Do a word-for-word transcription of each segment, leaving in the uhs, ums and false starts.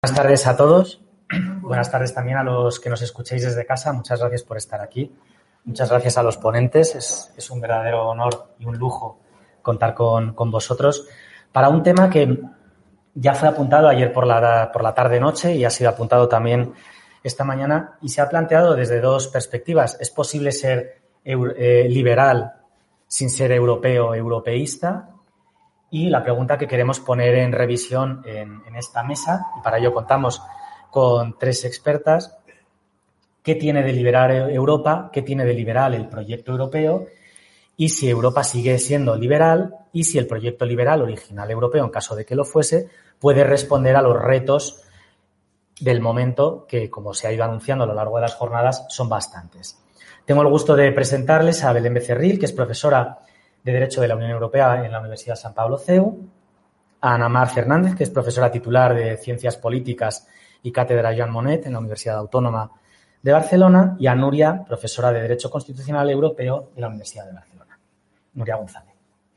Buenas tardes a todos. Buenas tardes también a los que nos escuchéis desde casa. Muchas gracias por estar aquí. Muchas gracias a los ponentes. Es, es un verdadero honor y un lujo contar con, con vosotros para un tema que ya fue apuntado ayer por la, por la tarde-noche y ha sido apuntado también esta mañana y se ha planteado desde dos perspectivas. ¿Es posible ser eh, liberal sin ser europeo, europeísta? Y la pregunta que queremos poner en revisión en, en esta mesa, y para ello contamos con tres expertas, ¿qué tiene de liberal Europa? ¿Qué tiene de liberal el proyecto europeo? Y si Europa sigue siendo liberal y si el proyecto liberal original europeo, en caso de que lo fuese, puede responder a los retos del momento que, como se ha ido anunciando a lo largo de las jornadas, son bastantes. Tengo el gusto de presentarles a Belén Becerril, que es profesora de Derecho de la Unión Europea en la Universidad San Pablo C E U, a Ana Mar Fernández, que es profesora titular de Ciencias Políticas y Cátedra Jean Monnet en la Universidad Autónoma de Barcelona, y a Nuria, profesora de Derecho Constitucional Europeo de la Universidad de Barcelona. Nuria González.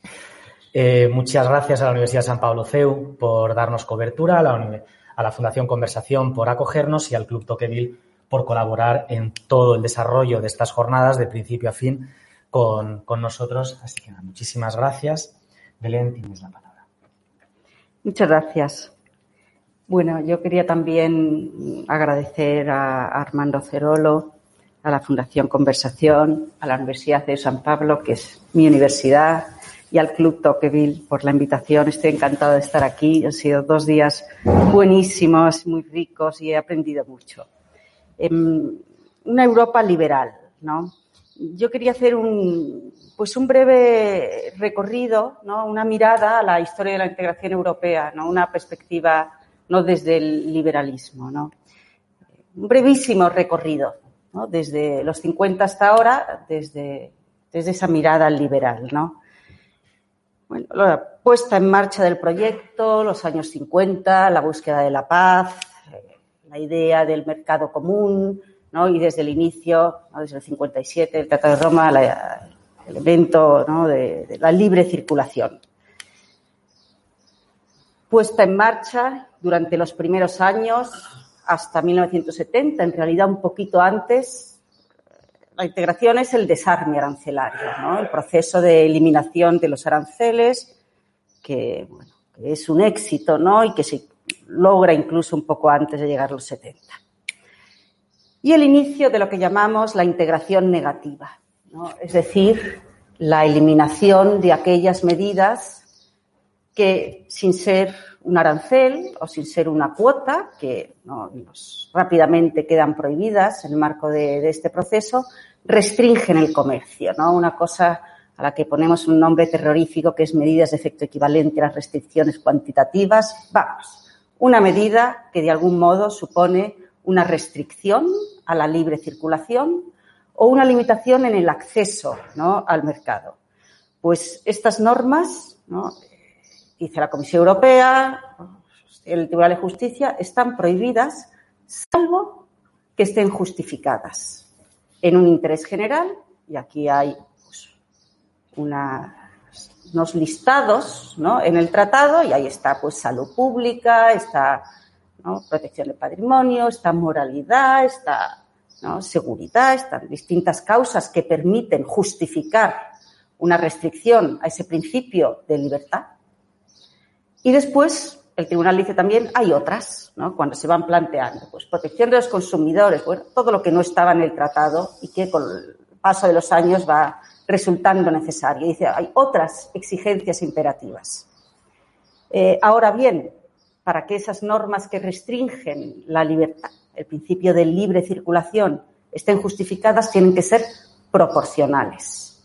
Eh, muchas gracias a la Universidad San Pablo C E U por darnos cobertura, a la, a la Fundación Conversación por acogernos y al Club Tocqueville por colaborar en todo el desarrollo de estas jornadas de principio a fin Con, con nosotros. Así que muchísimas gracias. Belén, tienes la palabra. Muchas gracias. Bueno, yo quería también agradecer a Armando Cerolo, a la Fundación Conversación, a la Universidad de San Pablo, que es mi universidad, y al Club Tocqueville por la invitación. Estoy encantada de estar aquí. Han sido dos días buenísimos, muy ricos y he aprendido mucho. Eh, una Europa liberal, ¿no? Yo quería hacer un, pues un breve recorrido, ¿no? Una mirada a la historia de la integración europea, ¿no? Una perspectiva no desde el liberalismo, ¿no? Un brevísimo recorrido, ¿no? Desde los cincuenta hasta ahora, desde, desde esa mirada liberal, ¿no? Bueno, la puesta en marcha del proyecto, los años cincuenta, la búsqueda de la paz, la idea del mercado común, ¿no? Y desde el inicio, ¿no? Desde el cincuenta y siete, el Tratado de Roma, la, el evento, ¿no? de, de la libre circulación. Puesta en marcha durante los primeros años, hasta mil novecientos setenta, en realidad un poquito antes, la integración es el desarme arancelario, ¿no? El proceso de eliminación de los aranceles, que, bueno, que es un éxito, ¿no? Y que se logra incluso un poco antes de llegar a los setenta. Y el inicio de lo que llamamos la integración negativa, ¿no? Es decir, la eliminación de aquellas medidas que, sin ser un arancel o sin ser una cuota, que no, pues, rápidamente quedan prohibidas en el marco de, de este proceso, restringen el comercio, ¿no? Una cosa a la que ponemos un nombre terrorífico, que es medidas de efecto equivalente a las restricciones cuantitativas. Vamos, una medida que de algún modo supone una restricción a la libre circulación o una limitación en el acceso, ¿no? al mercado. Pues estas normas, ¿no? dice la Comisión Europea, el Tribunal de Justicia, están prohibidas salvo que estén justificadas en un interés general, y aquí hay pues, una, unos listados, ¿no? en el tratado, y ahí está pues salud pública, está, ¿no? protección del patrimonio, está moralidad, está, ¿no? seguridad, están distintas causas que permiten justificar una restricción a ese principio de libertad. Y después el tribunal dice también hay otras, ¿no? cuando se van planteando, pues protección de los consumidores, bueno, todo lo que no estaba en el tratado y que con el paso de los años va resultando necesario. Dice hay otras exigencias imperativas. Eh, ahora bien, para que esas normas que restringen la libertad, el principio de libre circulación, estén justificadas, tienen que ser proporcionales.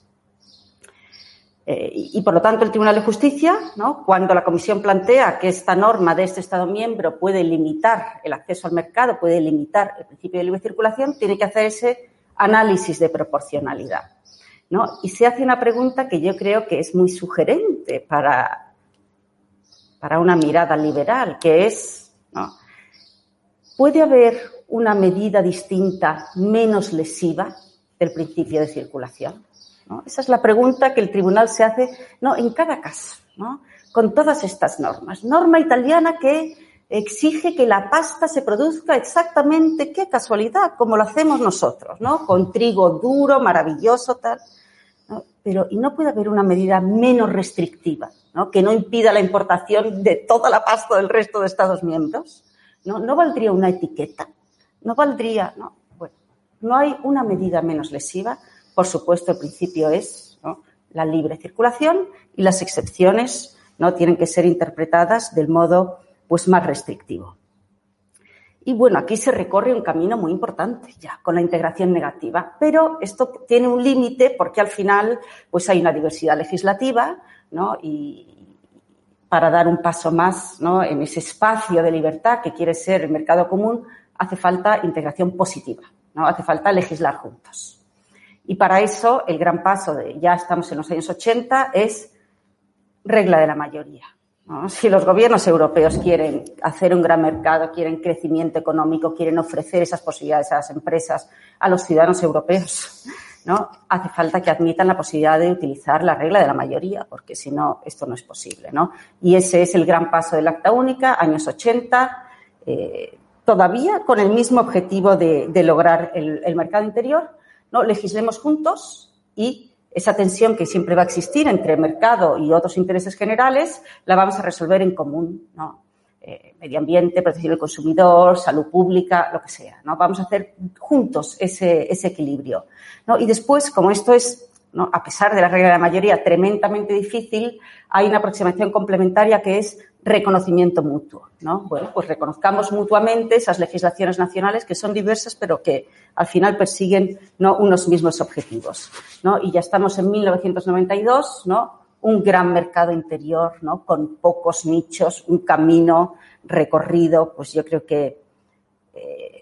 Eh, y, y, por lo tanto, el Tribunal de Justicia, ¿no? cuando la Comisión plantea que esta norma de este Estado miembro puede limitar el acceso al mercado, puede limitar el principio de libre circulación, tiene que hacer ese análisis de proporcionalidad, ¿no? Y se hace una pregunta que yo creo que es muy sugerente para... para una mirada liberal, que es, ¿no? ¿puede haber una medida distinta menos lesiva del principio de circulación? ¿No? Esa es la pregunta que el tribunal se hace, ¿no? en cada caso, ¿no? con todas estas normas. Norma italiana que exige que la pasta se produzca exactamente, qué casualidad, como lo hacemos nosotros, ¿no? Con trigo duro, maravilloso, tal. ¿No? Pero, y no puede haber una medida menos restrictiva, ¿no? Que no impida la importación de toda la pasta del resto de Estados miembros. No, no valdría una etiqueta, no valdría, ¿no? Bueno, no hay una medida menos lesiva. Por supuesto, el principio es, ¿no?, la libre circulación y las excepciones, ¿no?, tienen que ser interpretadas del modo, pues, más restrictivo. Y bueno, aquí se recorre un camino muy importante ya con la integración negativa, pero esto tiene un límite porque al final, pues, hay una diversidad legislativa, ¿no? Y para dar un paso más, ¿no?, en ese espacio de libertad que quiere ser el mercado común, hace falta integración positiva, ¿no? Hace falta legislar juntos. Y para eso, el gran paso de ya estamos en los años ochenta es regla de la mayoría, ¿no? Si los gobiernos europeos quieren hacer un gran mercado, quieren crecimiento económico, quieren ofrecer esas posibilidades a las empresas, a los ciudadanos europeos, ¿no?, hace falta que admitan la posibilidad de utilizar la regla de la mayoría, porque si no, esto no es posible, ¿no? Y ese es el gran paso del Acta Única, años ochenta, eh, todavía con el mismo objetivo de, de lograr el, el mercado interior, ¿no? Legislemos juntos y esa tensión que siempre va a existir entre mercado y otros intereses generales la vamos a resolver en común, ¿no? Eh, medio ambiente, protección del consumidor, salud pública, lo que sea, ¿no? Vamos a hacer juntos ese, ese equilibrio, ¿no? Y después, como esto es, ¿no?, a pesar de la regla de la mayoría, tremendamente difícil, hay una aproximación complementaria que es reconocimiento mutuo, ¿no? Bueno, pues reconozcamos mutuamente esas legislaciones nacionales que son diversas, pero que al final persiguen, ¿no?, unos mismos objetivos, ¿no? Y ya estamos en mil novecientos noventa y dos, ¿no?, un gran mercado interior, ¿no?, con pocos nichos, un camino recorrido, pues yo creo que eh,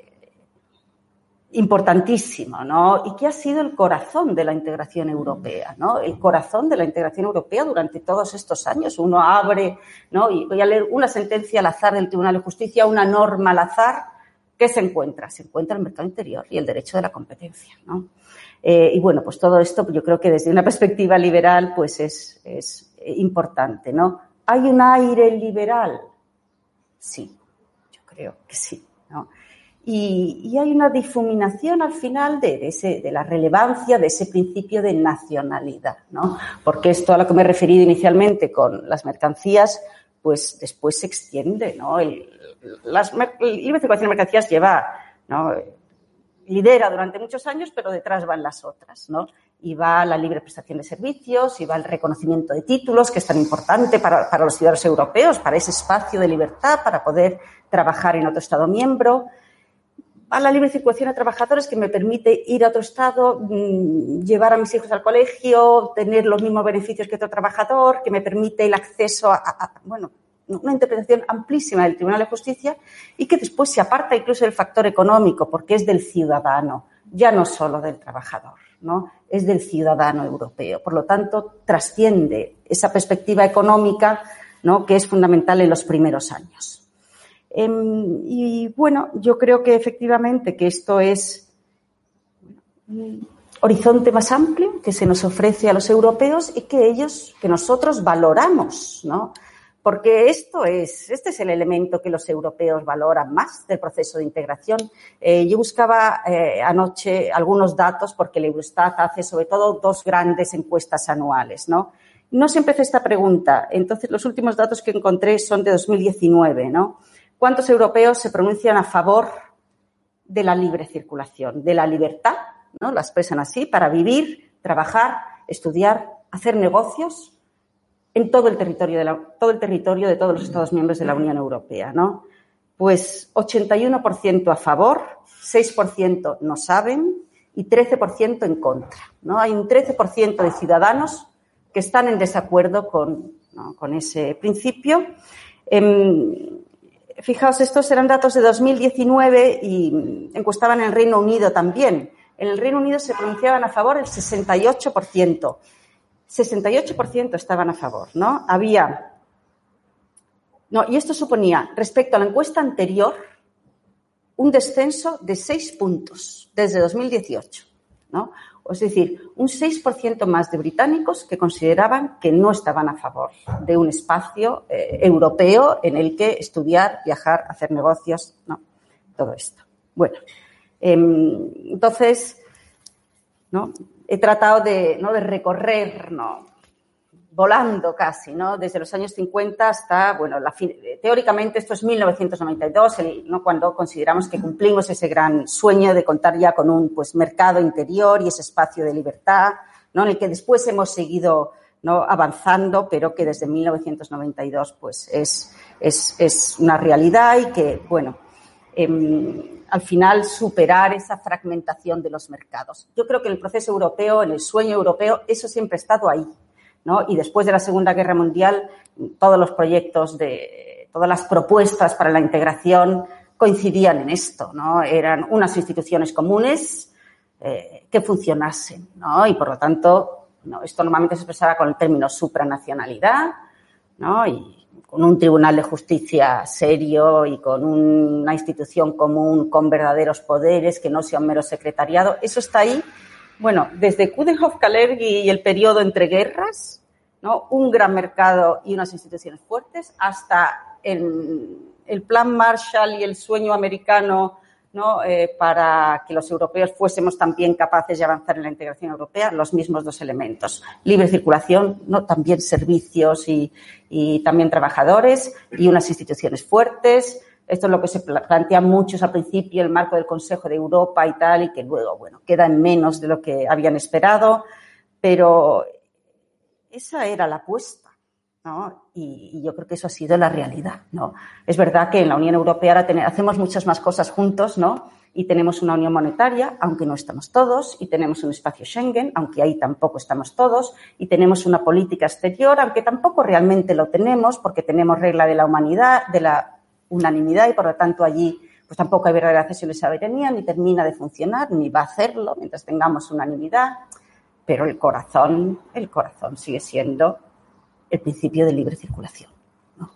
importantísimo, ¿no? Y que ha sido el corazón de la integración europea, ¿no? El corazón de la integración europea durante todos estos años. Uno abre, ¿no?, y voy a leer una sentencia al azar del Tribunal de Justicia, una norma al azar, ¿qué se encuentra? Se encuentra el mercado interior y el derecho de la competencia, ¿no? Eh, y bueno, pues todo esto yo creo que desde una perspectiva liberal pues es, es importante, ¿no? ¿Hay un aire liberal? Sí, yo creo que sí, ¿no? Y, y hay una difuminación al final de, de, ese, de la relevancia de ese principio de nacionalidad, ¿no? Porque esto a lo que me he referido inicialmente con las mercancías, pues después se extiende, ¿no? El, las, el libre circulación de mercancías lleva, ¿no?, lidera durante muchos años, pero detrás van las otras, ¿no? Y va la libre prestación de servicios, y va el reconocimiento de títulos, que es tan importante para, para los ciudadanos europeos, para ese espacio de libertad, para poder trabajar en otro Estado miembro. Va la libre circulación de trabajadores, que me permite ir a otro Estado, mmm, llevar a mis hijos al colegio, tener los mismos beneficios que otro trabajador, que me permite el acceso a, a, a bueno, una interpretación amplísima del Tribunal de Justicia y que después se aparta incluso del factor económico, porque es del ciudadano, ya no solo del trabajador, ¿no? Es del ciudadano europeo. Por lo tanto, trasciende esa perspectiva económica, ¿no?, que es fundamental en los primeros años. Eh, y bueno, yo creo que efectivamente que esto es un horizonte más amplio que se nos ofrece a los europeos y que ellos, que nosotros valoramos, ¿no? Porque esto es, este es el elemento que los europeos valoran más del proceso de integración. Eh, yo buscaba eh, anoche algunos datos porque el Eurostat hace sobre todo dos grandes encuestas anuales, ¿no? No siempre hace esta pregunta. Entonces, los últimos datos que encontré son de dos mil diecinueve, ¿no? ¿Cuántos europeos se pronuncian a favor de la libre circulación, de la libertad, ¿no? La expresan así, para vivir, trabajar, estudiar, hacer negocios en todo el territorio de la, todo el territorio de todos los Estados miembros de la Unión Europea, ¿no? Pues ochenta y uno por ciento a favor, seis por ciento no saben y trece por ciento en contra, ¿no? Hay un trece por ciento de ciudadanos que están en desacuerdo con, ¿no?, con ese principio. Eh, fijaos, estos eran datos de dos mil diecinueve y encuestaban en el Reino Unido también. En el Reino Unido se pronunciaban a favor el sesenta y ocho por ciento. sesenta y ocho por ciento estaban a favor, ¿no? Había, no, y esto suponía, respecto a la encuesta anterior, un descenso de seis puntos desde dos mil dieciocho, ¿no? Es decir, un seis por ciento más de británicos que consideraban que no estaban a favor de un espacio eh, europeo en el que estudiar, viajar, hacer negocios, no, todo esto. Bueno, eh, entonces, ¿no? He tratado de, ¿no? de recorrer, ¿no? volando casi, ¿no? Desde los años cincuenta hasta, bueno, la, teóricamente esto es mil novecientos noventa y dos, el, ¿no? cuando consideramos que cumplimos ese gran sueño de contar ya con un pues, mercado interior y ese espacio de libertad, ¿no? En el que después hemos seguido, ¿no? avanzando, pero que desde mil novecientos noventa y dos pues, es, es, es una realidad y que, bueno, eh, al final superar esa fragmentación de los mercados. Yo creo que en el proceso europeo, en el sueño europeo, eso siempre ha estado ahí, ¿no? Y después de la Segunda Guerra Mundial, todos los proyectos, de todas las propuestas para la integración coincidían en esto, ¿no? Eran unas instituciones comunes eh, que funcionasen, ¿no? Y, por lo tanto, ¿no? esto normalmente se expresaba con el término supranacionalidad, ¿no? Y con un tribunal de justicia serio y con una institución común con verdaderos poderes, que no sea un mero secretariado. Eso está ahí. Bueno, desde Coudenhove-Kalergi y el periodo entre guerras, ¿no? un gran mercado y unas instituciones fuertes, hasta el, el plan Marshall y el sueño americano, ¿no? eh, para que los europeos fuésemos también capaces de avanzar en la integración europea, los mismos dos elementos. Libre circulación, ¿no? también servicios y, y también trabajadores y unas instituciones fuertes. Esto es lo que se plantea muchos al principio, el marco del Consejo de Europa y tal, y que luego, bueno, queda en menos de lo que habían esperado, pero esa era la apuesta, ¿no? Y, y yo creo que eso ha sido la realidad, ¿no? Es verdad que en la Unión Europea ahora tenemos, hacemos muchas más cosas juntos, ¿no? Y tenemos una unión monetaria, aunque no estamos todos, y tenemos un espacio Schengen, aunque ahí tampoco estamos todos, y tenemos una política exterior, aunque tampoco realmente lo tenemos, porque tenemos regla de la humanidad, de la unanimidad y, por lo tanto, allí pues tampoco hay verdadera cesión de soberanía, ni termina de funcionar, ni va a hacerlo mientras tengamos unanimidad. Pero el corazón, el corazón sigue siendo el principio de libre circulación, ¿no?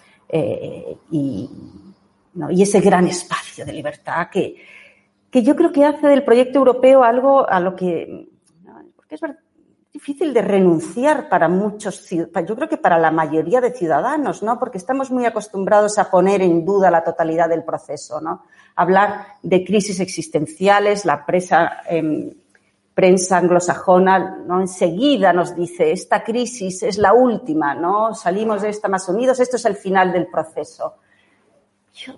Eh, y, ¿no? y ese gran espacio de libertad que, que yo creo que hace del proyecto europeo algo a lo que, ¿no? porque es verdad, difícil de renunciar para muchos, yo creo que para la mayoría de ciudadanos, ¿no? Porque estamos muy acostumbrados a poner en duda la totalidad del proceso, ¿no? Hablar de crisis existenciales, la presa, eh, prensa anglosajona, ¿no? Enseguida nos dice, esta crisis es la última, ¿no? Salimos de esta más unidos, esto es el final del proceso. Yo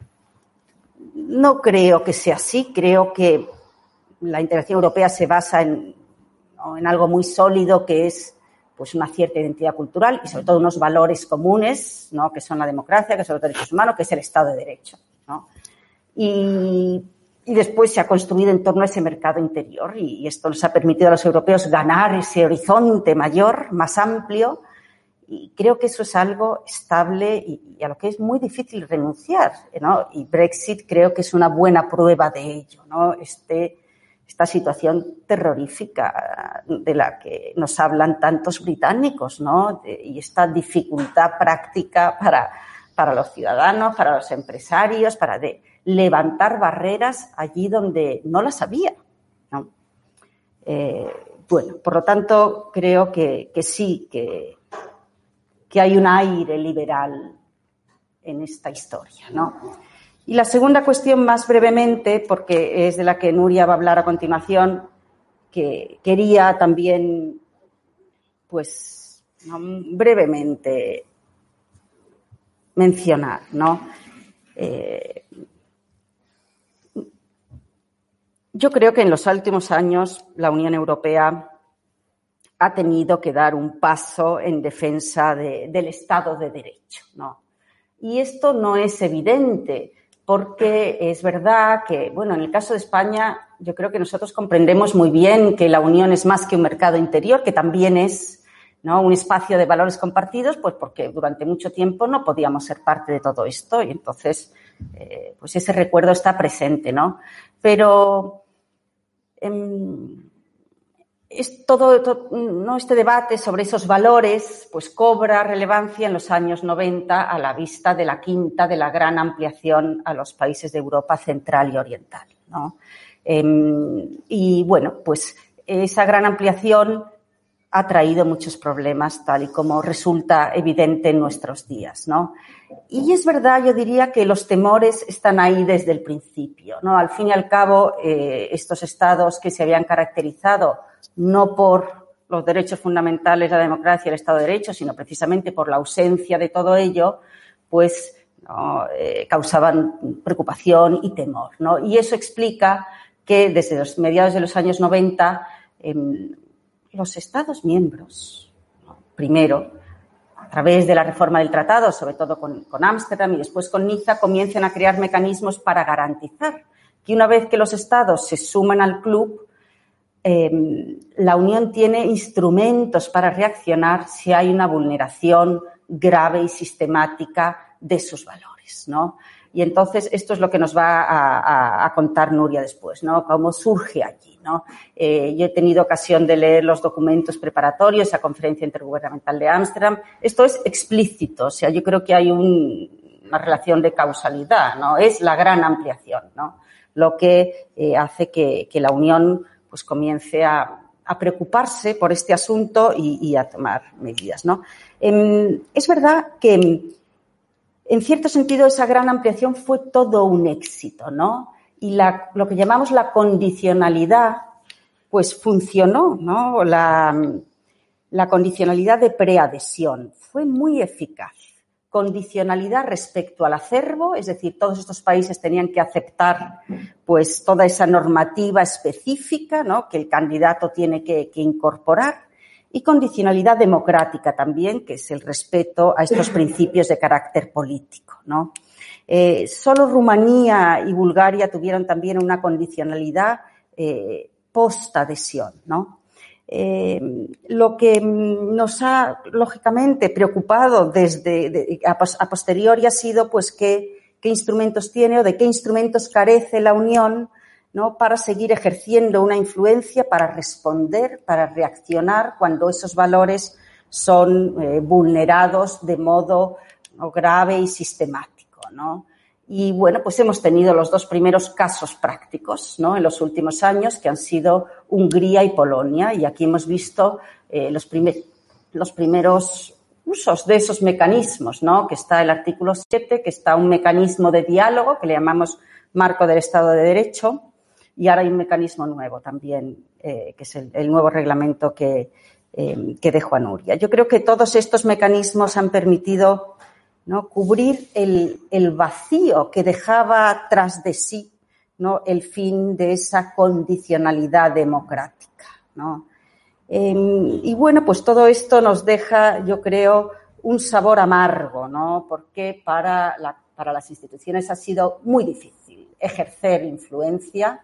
no creo que sea así, creo que la integración europea se basa en en algo muy sólido que es pues una cierta identidad cultural y sobre todo unos valores comunes, ¿no? que son la democracia, que son los derechos humanos, que es el Estado de Derecho, ¿no? Y, y después se ha construido en torno a ese mercado interior y, y esto nos ha permitido a los europeos ganar ese horizonte mayor, más amplio, y creo que eso es algo estable y, y a lo que es muy difícil renunciar, ¿no? Y Brexit creo que es una buena prueba de ello, ¿no? Este esta situación terrorífica de la que nos hablan tantos británicos, ¿no? De, y esta dificultad práctica para, para los ciudadanos, para los empresarios, para de levantar barreras allí donde no las había, ¿no? Eh, bueno, por lo tanto, creo que, que sí, que, que hay un aire liberal en esta historia, ¿no? Y la segunda cuestión, más brevemente, porque es de la que Nuria va a hablar a continuación, que quería también, pues, ¿no? brevemente mencionar, ¿no? Eh, yo creo que en los últimos años la Unión Europea ha tenido que dar un paso en defensa de, del Estado de Derecho, ¿no? Y esto no es evidente, porque es verdad que, bueno, en el caso de España, yo creo que nosotros comprendemos muy bien que la Unión es más que un mercado interior, que también es, ¿no? un espacio de valores compartidos, pues porque durante mucho tiempo no podíamos ser parte de todo esto y entonces, eh, pues ese recuerdo está presente, ¿no? Pero eh, es todo, todo, ¿no? este debate sobre esos valores pues cobra relevancia en los años noventa a la vista de la quinta de la gran ampliación a los países de Europa central y oriental, ¿no? Eh, y bueno, pues esa gran ampliación ha traído muchos problemas, tal y como resulta evidente en nuestros días, ¿no? Y es verdad, yo diría que los temores están ahí desde el principio, ¿no? Al fin y al cabo, eh, estos estados que se habían caracterizado no por los derechos fundamentales, la democracia, el Estado de Derecho, sino precisamente por la ausencia de todo ello, pues ¿no? eh, causaban preocupación y temor, ¿no? Y eso explica que desde los mediados de los años noventa eh, los Estados miembros, ¿no? primero, a través de la reforma del tratado, sobre todo con Ámsterdam y después con Niza, comienzan a crear mecanismos para garantizar que una vez que los Estados se suman al club, eh, la Unión tiene instrumentos para reaccionar si hay una vulneración grave y sistemática de sus valores, ¿no? Y entonces esto es lo que nos va a, a, a contar Nuria después, ¿no? Cómo surge allí, ¿no? Eh, yo he tenido ocasión de leer los documentos preparatorios a Conferencia Intergubernamental de Ámsterdam. Esto es explícito, o sea, yo creo que hay un, una relación de causalidad, ¿no? Es la gran ampliación, ¿no? Lo que eh, hace que, que la Unión pues comience a, a preocuparse por este asunto y, y a tomar medidas, ¿no? Eh, es verdad que en cierto sentido, esa gran ampliación fue todo un éxito, ¿no? Y la, lo que llamamos la condicionalidad, pues funcionó, ¿no? La, la condicionalidad de preadhesión fue muy eficaz. Condicionalidad respecto al acervo, es decir, todos estos países tenían que aceptar, pues, toda esa normativa específica, ¿no? Que el candidato tiene que, que incorporar. Y condicionalidad democrática también, que es el respeto a estos principios de carácter político, ¿no? Eh, solo Rumanía y Bulgaria tuvieron también una condicionalidad eh, post-adhesión, ¿no? Eh, lo que nos ha, lógicamente, preocupado desde de, a, a posteriori ha sido, pues, qué, qué instrumentos tiene o de qué instrumentos carece la Unión, ¿no? Para seguir ejerciendo una influencia, para responder, para reaccionar cuando esos valores son eh, vulnerados de modo ¿no? grave y sistemático, ¿no? Y, bueno, pues hemos tenido los dos primeros casos prácticos, ¿no? En los últimos años, que han sido Hungría y Polonia, y aquí hemos visto eh, los, primer, los primeros usos de esos mecanismos, ¿no? Que está el artículo siete, que está un mecanismo de diálogo que le llamamos marco del Estado de Derecho. Y ahora hay un mecanismo nuevo también, eh, que es el, el nuevo reglamento que, eh, que dejó a Nuria. Yo creo que todos estos mecanismos han permitido, ¿no? cubrir el, el vacío que dejaba tras de sí, ¿no? el fin de esa condicionalidad democrática, ¿no? Eh, y bueno, pues todo esto nos deja, yo creo, un sabor amargo, ¿no? Porque para, la, para las instituciones ha sido muy difícil ejercer influencia.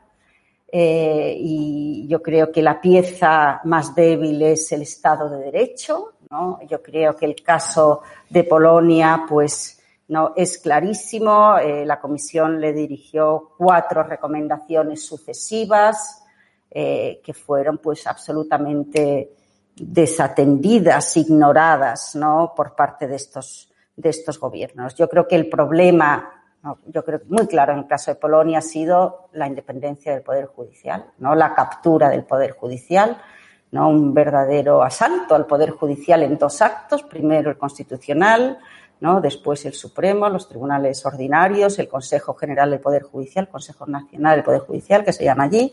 Eh, y yo creo que la pieza más débil es el Estado de Derecho, ¿no? Yo creo que el caso de Polonia, pues, no es clarísimo. Eh, la Comisión le dirigió cuatro recomendaciones sucesivas eh, que fueron, pues, absolutamente desatendidas, ignoradas, ¿no? Por parte de estos, de estos gobiernos. Yo creo que el problema No, yo creo que muy claro en el caso de Polonia ha sido la independencia del Poder Judicial, ¿no? La captura del Poder Judicial, ¿no? Un verdadero asalto al Poder Judicial en dos actos, primero el Constitucional, ¿no? Después el Supremo, los tribunales ordinarios, el Consejo General del Poder Judicial, Consejo Nacional del Poder Judicial, que se llama allí,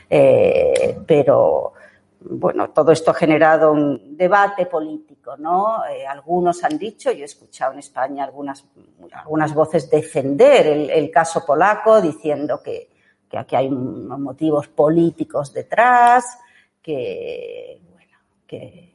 eh, pero bueno, todo esto ha generado un debate político, ¿no? Eh, algunos han dicho, yo he escuchado en España algunas, algunas voces defender el, el caso polaco, diciendo que, que aquí hay motivos políticos detrás, que, bueno, que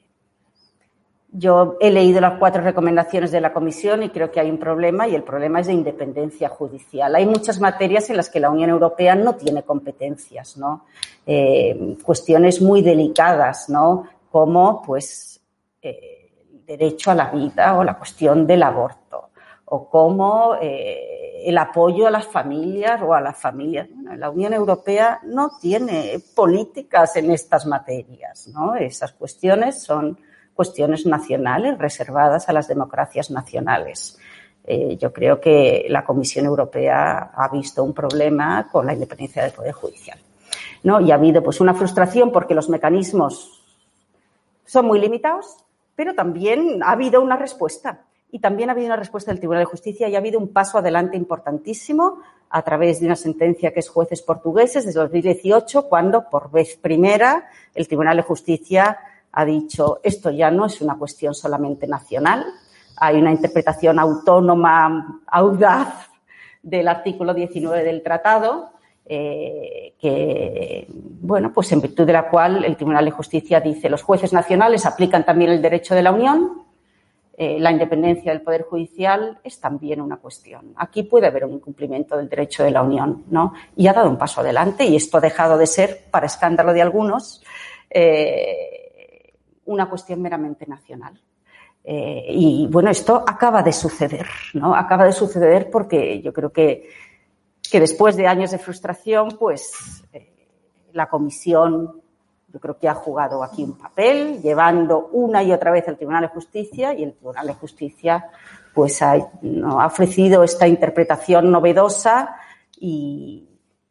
yo he leído las cuatro recomendaciones de la Comisión y creo que hay un problema, y el problema es de independencia judicial. Hay muchas materias en las que la Unión Europea no tiene competencias, ¿no? Eh, cuestiones muy delicadas, ¿no? Como, pues, eh, el derecho a la vida o la cuestión del aborto, o como eh, el apoyo a las familias o a las familias. Bueno, la Unión Europea no tiene políticas en estas materias, ¿no? Esas cuestiones son cuestiones nacionales reservadas a las democracias nacionales. Eh, yo creo que la Comisión Europea ha visto un problema con la independencia del Poder Judicial. ¿no? Y ha habido pues una frustración porque los mecanismos son muy limitados, pero también ha habido una respuesta. Y también ha habido una respuesta del Tribunal de Justicia y ha habido un paso adelante importantísimo a través de una sentencia que es Jueces Portugueses desde dos mil dieciocho, cuando por vez primera el Tribunal de Justicia ha dicho esto ya no es una cuestión solamente nacional, hay una interpretación autónoma, audaz del artículo diecinueve del tratado, eh, que, bueno, pues en virtud de la cual el Tribunal de Justicia dice los jueces nacionales aplican también el derecho de la Unión. Eh, la independencia del Poder Judicial es también una cuestión. Aquí puede haber un incumplimiento del derecho de la Unión, ¿no? Y ha dado un paso adelante y esto ha dejado de ser, para escándalo de algunos, eh, una cuestión meramente nacional. Eh, y, bueno, esto acaba de suceder, ¿no? Acaba de suceder porque yo creo que, que después de años de frustración, pues eh, la Comisión... Yo creo que ha jugado aquí un papel, llevando una y otra vez al Tribunal de Justicia y el Tribunal de Justicia pues ha, ¿no? ha ofrecido esta interpretación novedosa y,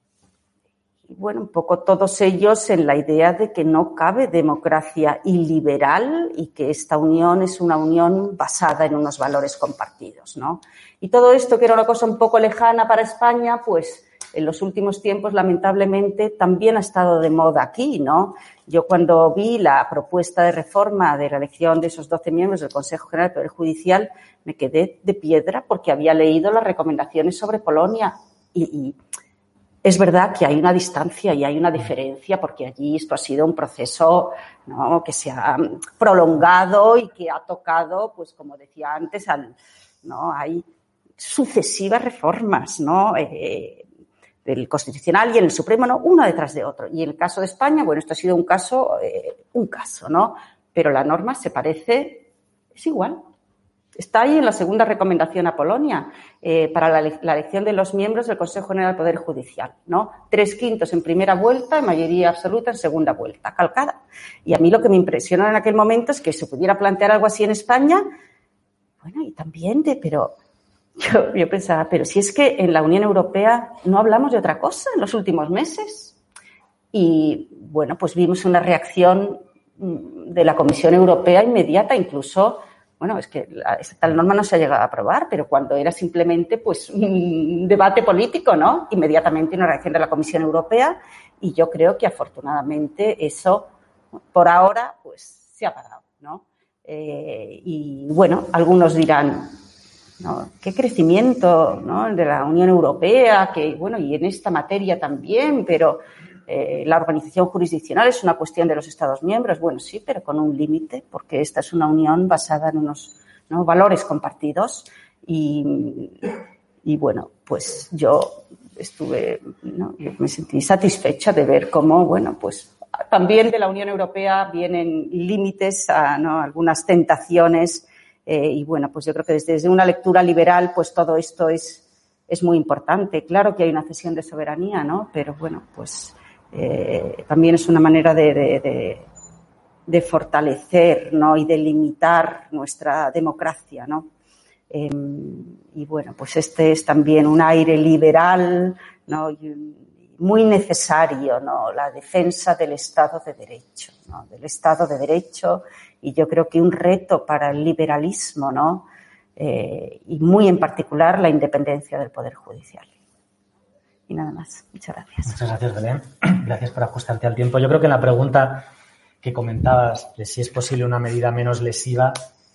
y, bueno, un poco todos ellos en la idea de que no cabe democracia iliberal y que esta unión es una unión basada en unos valores compartidos, ¿no? Y todo esto, que era una cosa un poco lejana para España, pues en los últimos tiempos, lamentablemente, también ha estado de moda aquí, ¿no? Yo cuando vi la propuesta de reforma de la elección de esos doce miembros del Consejo General del Poder Judicial, me quedé de piedra porque había leído las recomendaciones sobre Polonia y, y es verdad que hay una distancia y hay una diferencia porque allí esto ha sido un proceso, ¿no?, que se ha prolongado y que ha tocado, pues como decía antes, al, ¿no?, hay sucesivas reformas, ¿no?, eh, del Constitucional y en el Supremo, ¿no?, uno detrás de otro. Y en el caso de España, bueno, esto ha sido un caso, eh, un caso, ¿no? Pero la norma se parece, es igual. Está ahí en la segunda recomendación a Polonia eh, para la, la elección de los miembros del Consejo General del Poder Judicial, ¿no? Tres quintos en primera vuelta y mayoría absoluta en segunda vuelta, calcada. Y a mí lo que me impresionó en aquel momento es que se pudiera plantear algo así en España, bueno, y también de, pero... Yo, yo pensaba, pero si es que en la Unión Europea no hablamos de otra cosa en los últimos meses. Y, bueno, pues vimos una reacción de la Comisión Europea inmediata, incluso, bueno, es que la, esta tal norma no se ha llegado a aprobar, pero cuando era simplemente, pues, un debate político, ¿no? Inmediatamente una reacción de la Comisión Europea y yo creo que, afortunadamente, eso, por ahora, pues, se ha parado, ¿no? Eh, y, bueno, algunos dirán... ¿no? Qué crecimiento, ¿no?, de la Unión Europea, que bueno, y en esta materia también, pero eh, la organización jurisdiccional es una cuestión de los Estados miembros. Bueno, sí, pero con un límite, porque esta es una unión basada en unos, ¿no?, valores compartidos y, y bueno, pues yo estuve, ¿no?, yo me sentí satisfecha de ver cómo, bueno, pues también de la Unión Europea vienen límites a, ¿no?, algunas tentaciones. Eh, y bueno, pues yo creo que desde, desde una lectura liberal, pues todo esto es, es muy importante. Claro que hay una cesión de soberanía, ¿no? Pero bueno, pues eh, también es una manera de, de, de, de fortalecer, ¿no?, y de limitar nuestra democracia, ¿no? Eh, y bueno, pues este es también un aire liberal, ¿no?, y un, muy necesario, ¿no?, la defensa del Estado de Derecho, ¿no?, del Estado de Derecho. Y yo creo que un reto para el liberalismo, ¿no?, eh, y muy en particular la independencia del Poder Judicial. Y nada más. Muchas gracias. Muchas gracias, Belén. Gracias por ajustarte al tiempo. Yo creo que en la pregunta que comentabas de si es posible una medida menos lesiva,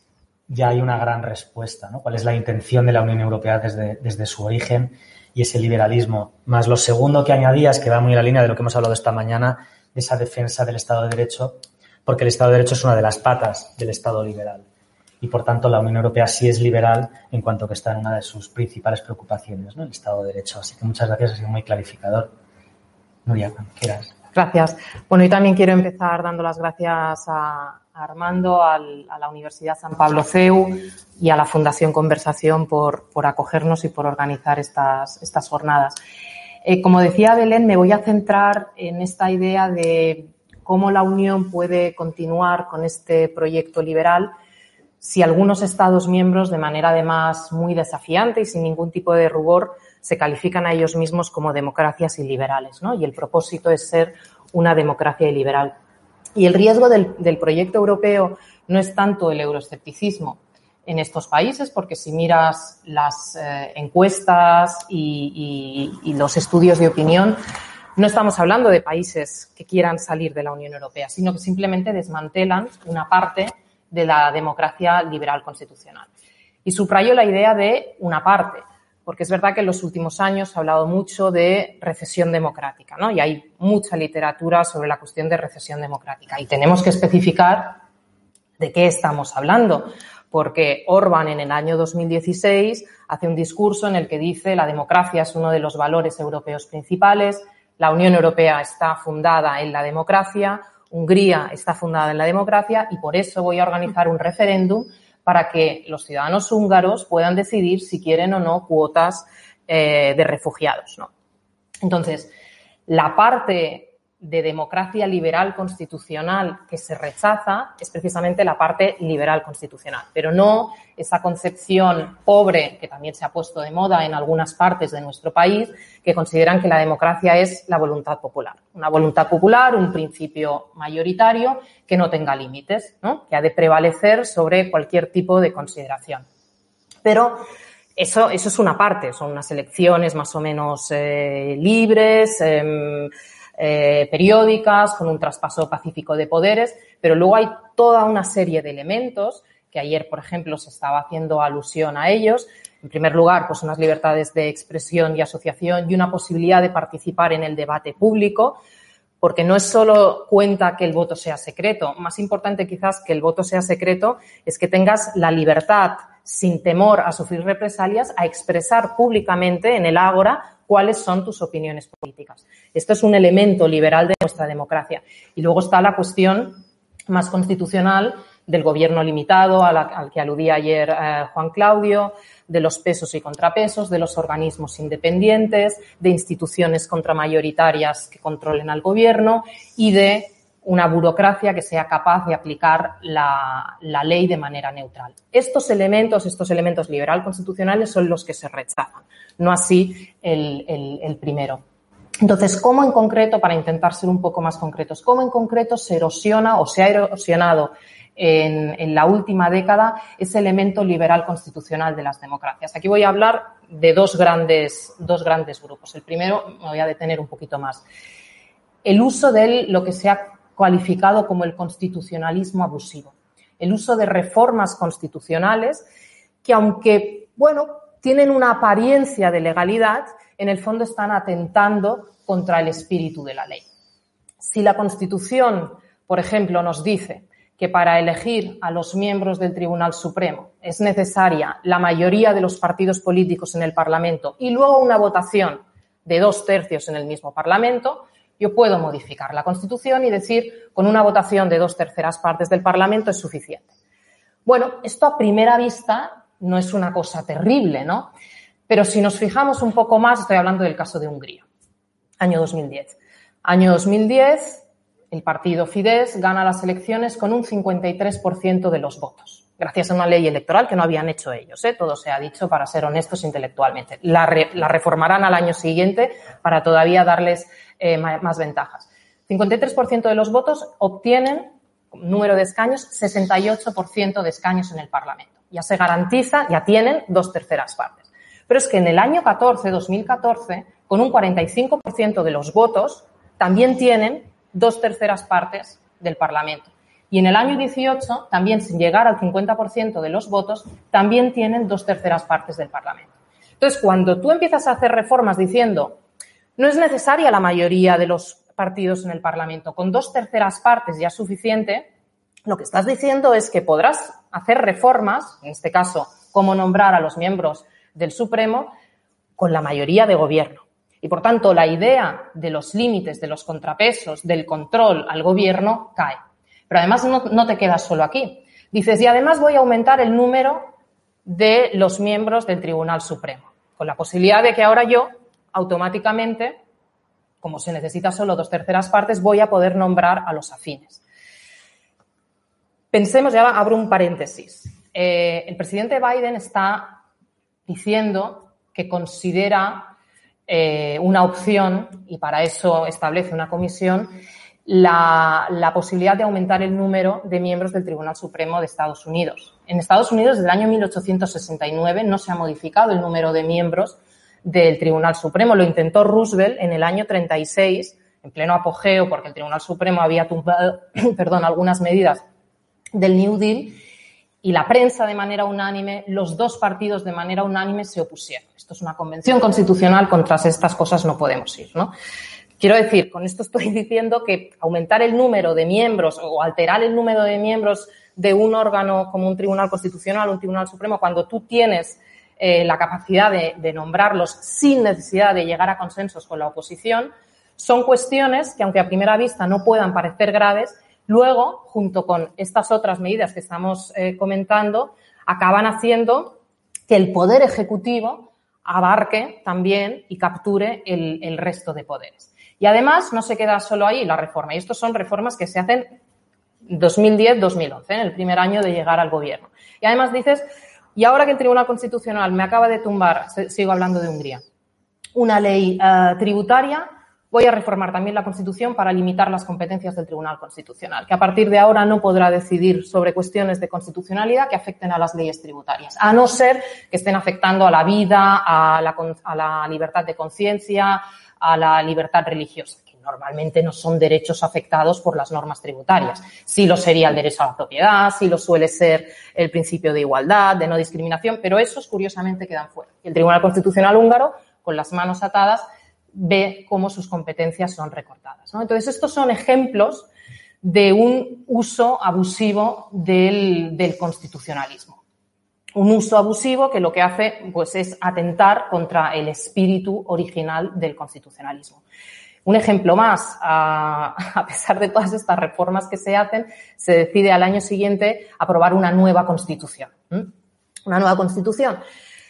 ya hay una gran respuesta, ¿no? ¿Cuál es la intención de la Unión Europea desde, desde su origen y ese liberalismo? Más lo segundo que añadías, que va muy en la línea de lo que hemos hablado esta mañana, de esa defensa del Estado de Derecho, porque el Estado de Derecho es una de las patas del Estado liberal. Y, por tanto, la Unión Europea sí es liberal en cuanto que está en una de sus principales preocupaciones, ¿no?, el Estado de Derecho. Así que muchas gracias, ha sido muy clarificador. Nuria, cuando quieras. Gracias. Bueno, y también quiero empezar dando las gracias a, a Armando, al, a la Universidad San Pablo C E U y a la Fundación Conversación por, por acogernos y por organizar estas, estas jornadas. Eh, como decía Belén, me voy a centrar en esta idea de cómo la Unión puede continuar con este proyecto liberal si algunos Estados miembros, de manera además muy desafiante y sin ningún tipo de rubor, se califican a ellos mismos como democracias iliberales, ¿no? Y el propósito es ser una democracia iliberal. Y el riesgo del, del proyecto europeo no es tanto el euroescepticismo en estos países, porque si miras las eh, encuestas y, y, y los estudios de opinión, no estamos hablando de países que quieran salir de la Unión Europea, sino que simplemente desmantelan una parte de la democracia liberal constitucional. Y subrayo la idea de una parte, porque es verdad que en los últimos años se ha hablado mucho de recesión democrática, ¿no? Y hay mucha literatura sobre la cuestión de recesión democrática. Y tenemos que especificar de qué estamos hablando, porque Orbán en el año dos mil dieciséis hace un discurso en el que dice la democracia es uno de los valores europeos principales, la Unión Europea está fundada en la democracia, Hungría está fundada en la democracia y por eso voy a organizar un referéndum para que los ciudadanos húngaros puedan decidir si quieren o no cuotas eh, de refugiados, ¿no? Entonces, la parte de democracia liberal constitucional que se rechaza es precisamente la parte liberal constitucional, pero no esa concepción pobre que también se ha puesto de moda en algunas partes de nuestro país, que consideran que la democracia es la voluntad popular. Una voluntad popular, un principio mayoritario que no tenga límites, ¿no? Que ha de prevalecer sobre cualquier tipo de consideración. Pero eso, eso es una parte, son unas elecciones más o menos eh, libres, eh, Eh, periódicas, con un traspaso pacífico de poderes, pero luego hay toda una serie de elementos que ayer, por ejemplo, se estaba haciendo alusión a ellos. En primer lugar, pues unas libertades de expresión y asociación y una posibilidad de participar en el debate público, porque no es solo cuenta que el voto sea secreto. Más importante quizás que el voto sea secreto es que tengas la libertad, sin temor a sufrir represalias, a expresar públicamente en el ágora cuáles son tus opiniones políticas. Esto es un elemento liberal de nuestra democracia. Y luego está la cuestión más constitucional del gobierno limitado, a la, al que aludía ayer eh, Juan Claudio, de los pesos y contrapesos, de los organismos independientes, de instituciones contramayoritarias que controlen al gobierno y de una burocracia que sea capaz de aplicar la, la ley de manera neutral. Estos elementos, estos elementos liberal constitucionales son los que se rechazan, no así el, el, el primero. Entonces, ¿cómo en concreto, para intentar ser un poco más concretos, cómo en concreto se erosiona o se ha erosionado en, en la última década ese elemento liberal constitucional de las democracias? Aquí voy a hablar de dos grandes, dos grandes grupos. El primero me voy a detener un poquito más. El uso de lo que se ha cualificado como el constitucionalismo abusivo. El uso de reformas constitucionales que, aunque, bueno, tienen una apariencia de legalidad, en el fondo están atentando contra el espíritu de la ley. Si la Constitución, por ejemplo, nos dice que para elegir a los miembros del Tribunal Supremo es necesaria la mayoría de los partidos políticos en el Parlamento y luego una votación de dos tercios en el mismo Parlamento, yo puedo modificar la Constitución y decir con una votación de dos terceras partes del Parlamento es suficiente. Bueno, esto a primera vista no es una cosa terrible, ¿no? Pero si nos fijamos un poco más, estoy hablando del caso de Hungría, año dos mil diez. Año dos mil diez, el partido Fidesz gana las elecciones con un cincuenta y tres por ciento de los votos, gracias a una ley electoral que no habían hecho ellos, ¿eh? Todo se ha dicho para ser honestos intelectualmente. La, re, la reformarán al año siguiente para todavía darles eh, más, más ventajas. cincuenta y tres por ciento de los votos obtienen, número de escaños, sesenta y ocho por ciento de escaños en el Parlamento. Ya se garantiza, ya tienen dos terceras partes. Pero es que en el año catorce, dos mil catorce, con un cuarenta y cinco por ciento de los votos, también tienen dos terceras partes del Parlamento. Y en el año dieciocho, también sin llegar al cincuenta por ciento de los votos, también tienen dos terceras partes del Parlamento. Entonces, cuando tú empiezas a hacer reformas diciendo no es necesaria la mayoría de los partidos en el Parlamento, con dos terceras partes ya es suficiente, lo que estás diciendo es que podrás hacer reformas, en este caso, cómo nombrar a los miembros del Supremo, con la mayoría de gobierno. Y, por tanto, la idea de los límites, de los contrapesos, del control al gobierno cae. Pero además no, no te quedas solo aquí. Dices, y además voy a aumentar el número de los miembros del Tribunal Supremo, con la posibilidad de que ahora yo, automáticamente, como se necesita solo dos terceras partes, voy a poder nombrar a los afines. Pensemos, ya abro un paréntesis. Eh, el presidente Biden está diciendo que considera eh, una opción, y para eso establece una comisión, la, la posibilidad de aumentar el número de miembros del Tribunal Supremo de Estados Unidos. En Estados Unidos, desde el año mil ochocientos sesenta y nueve, no se ha modificado el número de miembros del Tribunal Supremo. Lo intentó Roosevelt en el año treinta y seis, en pleno apogeo, porque el Tribunal Supremo había tumbado perdón, algunas medidas del New Deal, y la prensa de manera unánime, los dos partidos de manera unánime se opusieron. Esto es una convención constitucional, contra estas cosas no podemos ir, ¿no? Quiero decir, con esto estoy diciendo que aumentar el número de miembros o alterar el número de miembros de un órgano como un Tribunal Constitucional, un Tribunal Supremo, cuando tú tienes eh, la capacidad de, de nombrarlos sin necesidad de llegar a consensos con la oposición, son cuestiones que, aunque a primera vista no puedan parecer graves, luego, junto con estas otras medidas que estamos eh, comentando, acaban haciendo que el Poder Ejecutivo abarque también y capture el, el resto de poderes. Y además no se queda solo ahí la reforma, y estos son reformas que se hacen dos mil diez dos mil once, en el primer año de llegar al gobierno. Y además dices, y ahora que el Tribunal Constitucional me acaba de tumbar, sigo hablando de Hungría, una ley uh, tributaria, voy a reformar también la Constitución para limitar las competencias del Tribunal Constitucional, que a partir de ahora no podrá decidir sobre cuestiones de constitucionalidad que afecten a las leyes tributarias, a no ser que estén afectando a la vida, a la, a la libertad de conciencia, a la libertad religiosa, que normalmente no son derechos afectados por las normas tributarias. Sí lo sería el derecho a la propiedad, sí lo suele ser el principio de igualdad, de no discriminación, pero esos curiosamente quedan fuera. Y el Tribunal Constitucional húngaro, con las manos atadas, ve cómo sus competencias son recortadas, ¿no? Entonces, estos son ejemplos de un uso abusivo del, del constitucionalismo. Un uso abusivo que lo que hace pues, es atentar contra el espíritu original del constitucionalismo. Un ejemplo más, a, a pesar de todas estas reformas que se hacen, se decide al año siguiente aprobar una nueva Constitución. ¿Mm? Una nueva Constitución.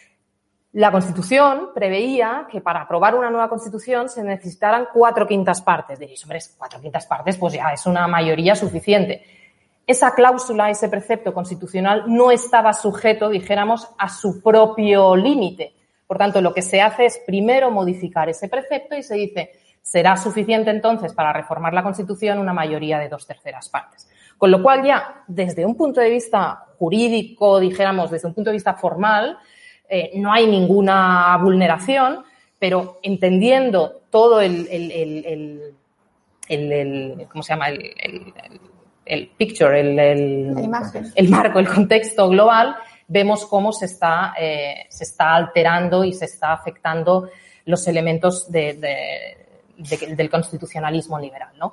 La Constitución preveía que para aprobar una nueva Constitución se necesitaran cuatro quintas partes. Diréis, hombre, cuatro quintas partes, pues ya es una mayoría suficiente. Esa cláusula, ese precepto constitucional no estaba sujeto, dijéramos, a su propio límite. Por tanto, lo que se hace es primero modificar ese precepto y se dice, será suficiente entonces para reformar la Constitución una mayoría de dos terceras partes. Con lo cual ya, desde un punto de vista jurídico, dijéramos, desde un punto de vista formal, Eh, no hay ninguna vulneración, pero entendiendo todo el, el, el, el, el, el ¿cómo se llama? El, el, el picture, el, el, la imagen. El marco, el contexto global, vemos cómo se está, eh, se está alterando y se está afectando los elementos de, de, de, del constitucionalismo liberal, ¿no?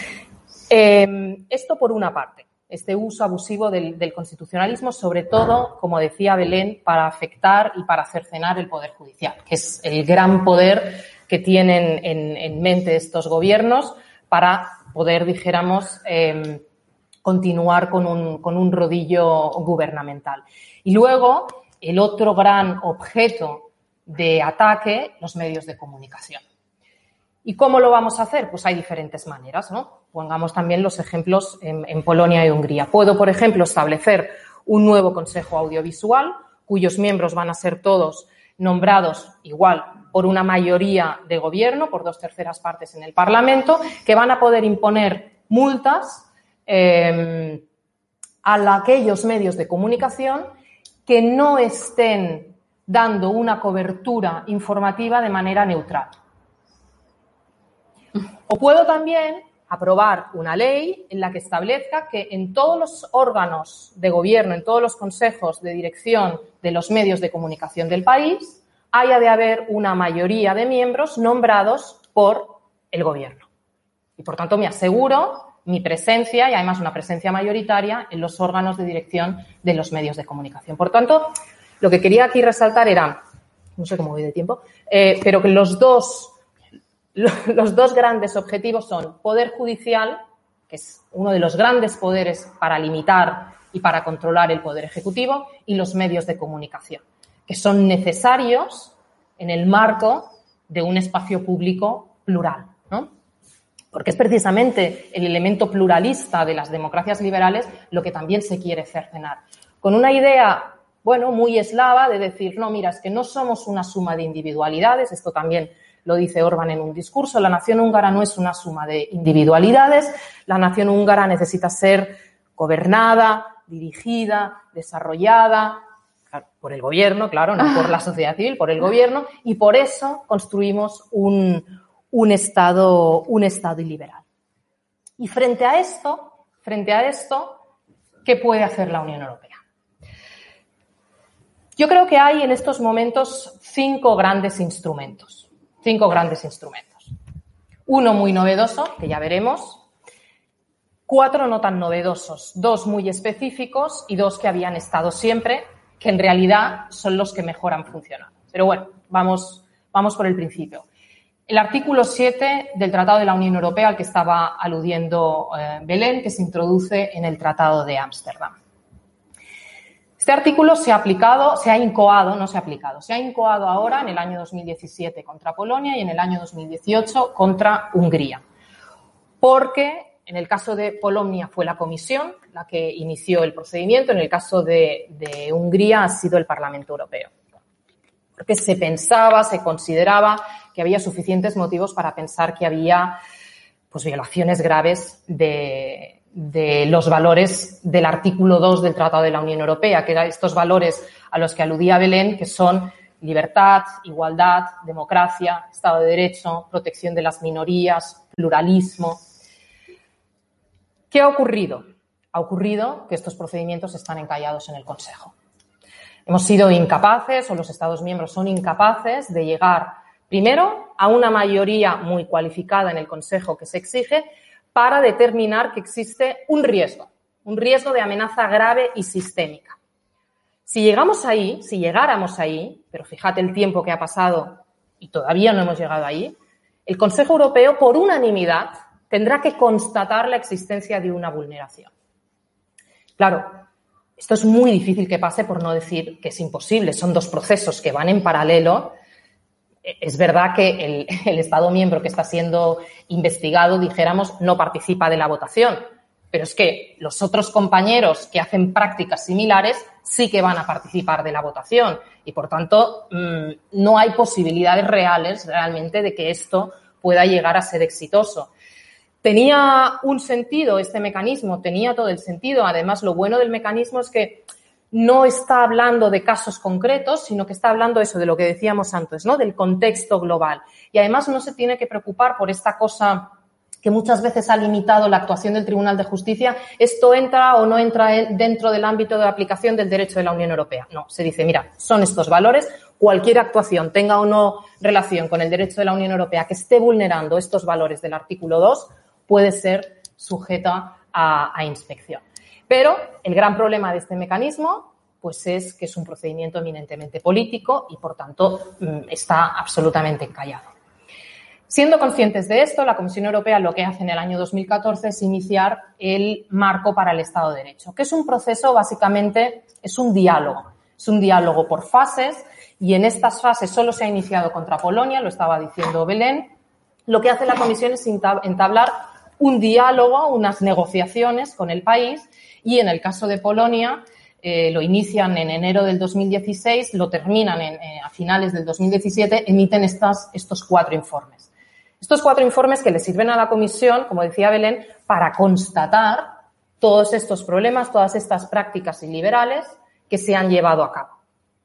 Eh, esto por una parte. Este uso abusivo del, del constitucionalismo, sobre todo, como decía Belén, para afectar y para cercenar el Poder Judicial, que es el gran poder que tienen en, en mente estos gobiernos para poder, dijéramos, eh, continuar con un, con un rodillo gubernamental. Y luego, el otro gran objeto de ataque, los medios de comunicación. ¿Y cómo lo vamos a hacer? Pues hay diferentes maneras, ¿no? Pongamos también los ejemplos en, en Polonia y Hungría. Puedo, por ejemplo, establecer un nuevo Consejo Audiovisual, cuyos miembros van a ser todos nombrados igual por una mayoría de gobierno, por dos terceras partes en el Parlamento, que van a poder imponer multas eh, a aquellos medios de comunicación que no estén dando una cobertura informativa de manera neutral. O puedo también aprobar una ley en la que establezca que en todos los órganos de gobierno, en todos los consejos de dirección de los medios de comunicación del país, haya de haber una mayoría de miembros nombrados por el gobierno. Y, por tanto, me aseguro mi presencia, y además una presencia mayoritaria, en los órganos de dirección de los medios de comunicación. Por tanto, lo que quería aquí resaltar era, no sé cómo voy de tiempo, eh, pero que los dos... Los dos grandes objetivos son poder judicial, que es uno de los grandes poderes para limitar y para controlar el poder ejecutivo, y los medios de comunicación, que son necesarios en el marco de un espacio público plural, ¿no? Porque es precisamente el elemento pluralista de las democracias liberales lo que también se quiere cercenar. Con una idea bueno, muy eslava de decir, no, mira, es que no somos una suma de individualidades, esto también lo dice Orbán en un discurso, la nación húngara no es una suma de individualidades, la nación húngara necesita ser gobernada, dirigida, desarrollada por el gobierno, claro, no por la sociedad civil, por el gobierno, y por eso construimos un, un Estado, un Estado iliberal. Y frente a esto, frente a esto, ¿qué puede hacer la Unión Europea? Yo creo que hay en estos momentos cinco grandes instrumentos, cinco grandes instrumentos. Uno muy novedoso, que ya veremos, cuatro no tan novedosos, dos muy específicos y dos que habían estado siempre, que en realidad son los que mejor han funcionado. Pero bueno, vamos, vamos por el principio. El artículo siete del Tratado de la Unión Europea, al que estaba aludiendo eh, Belén, que se introduce en el Tratado de Ámsterdam. Este artículo se ha aplicado, se ha incoado, no se ha aplicado, se ha incoado ahora en el año dos mil diecisiete contra Polonia y en el año dos mil dieciocho contra Hungría. Porque en el caso de Polonia fue la Comisión la que inició el procedimiento, en el caso de, de Hungría ha sido el Parlamento Europeo. Porque se pensaba, se consideraba que había suficientes motivos para pensar que había pues, violaciones graves de... de los valores del artículo dos del Tratado de la Unión Europea, que eran estos valores a los que aludía Belén, que son libertad, igualdad, democracia, Estado de Derecho, protección de las minorías, pluralismo. ¿Qué ha ocurrido? Ha ocurrido que estos procedimientos están encallados en el Consejo. Hemos sido incapaces, o los Estados miembros son incapaces, de llegar, primero, a una mayoría muy cualificada en el Consejo que se exige, para determinar que existe un riesgo, un riesgo de amenaza grave y sistémica. Si llegamos ahí, si llegáramos ahí, pero fíjate el tiempo que ha pasado y todavía no hemos llegado ahí, el Consejo Europeo, por unanimidad, tendrá que constatar la existencia de una vulneración. Claro, esto es muy difícil que pase, por no decir que es imposible. Son dos procesos que van en paralelo. Es verdad que el, el Estado miembro que está siendo investigado, dijéramos, no participa de la votación, pero es que los otros compañeros que hacen prácticas similares sí que van a participar de la votación y, por tanto, mmm, no hay posibilidades reales realmente de que esto pueda llegar a ser exitoso. Tenía un sentido este mecanismo, tenía todo el sentido. Además, lo bueno del mecanismo es que no está hablando de casos concretos, sino que está hablando eso de lo que decíamos antes, ¿no? Del contexto global. Y además no se tiene que preocupar por esta cosa que muchas veces ha limitado la actuación del Tribunal de Justicia. ¿Esto entra o no entra dentro del ámbito de aplicación del derecho de la Unión Europea? No, se dice, mira, son estos valores. Cualquier actuación, tenga o no relación con el derecho de la Unión Europea que esté vulnerando estos valores del artículo dos, puede ser sujeta a, a inspección. Pero el gran problema de este mecanismo pues es que es un procedimiento eminentemente político y, por tanto, está absolutamente encallado. Siendo conscientes de esto, la Comisión Europea lo que hace en el año dos mil catorce es iniciar el marco para el Estado de Derecho, que es un proceso, básicamente, es un diálogo. Es un diálogo por fases y en estas fases solo se ha iniciado contra Polonia, lo estaba diciendo Belén. Lo que hace la Comisión es entablar un diálogo, unas negociaciones con el país. Y en el caso de Polonia, eh, lo inician en enero del dos mil dieciséis, lo terminan en, eh, a finales del dos mil diecisiete, emiten estas, estos cuatro informes. Estos cuatro informes que le sirven a la Comisión, como decía Belén, para constatar todos estos problemas, todas estas prácticas iliberales que se han llevado a cabo.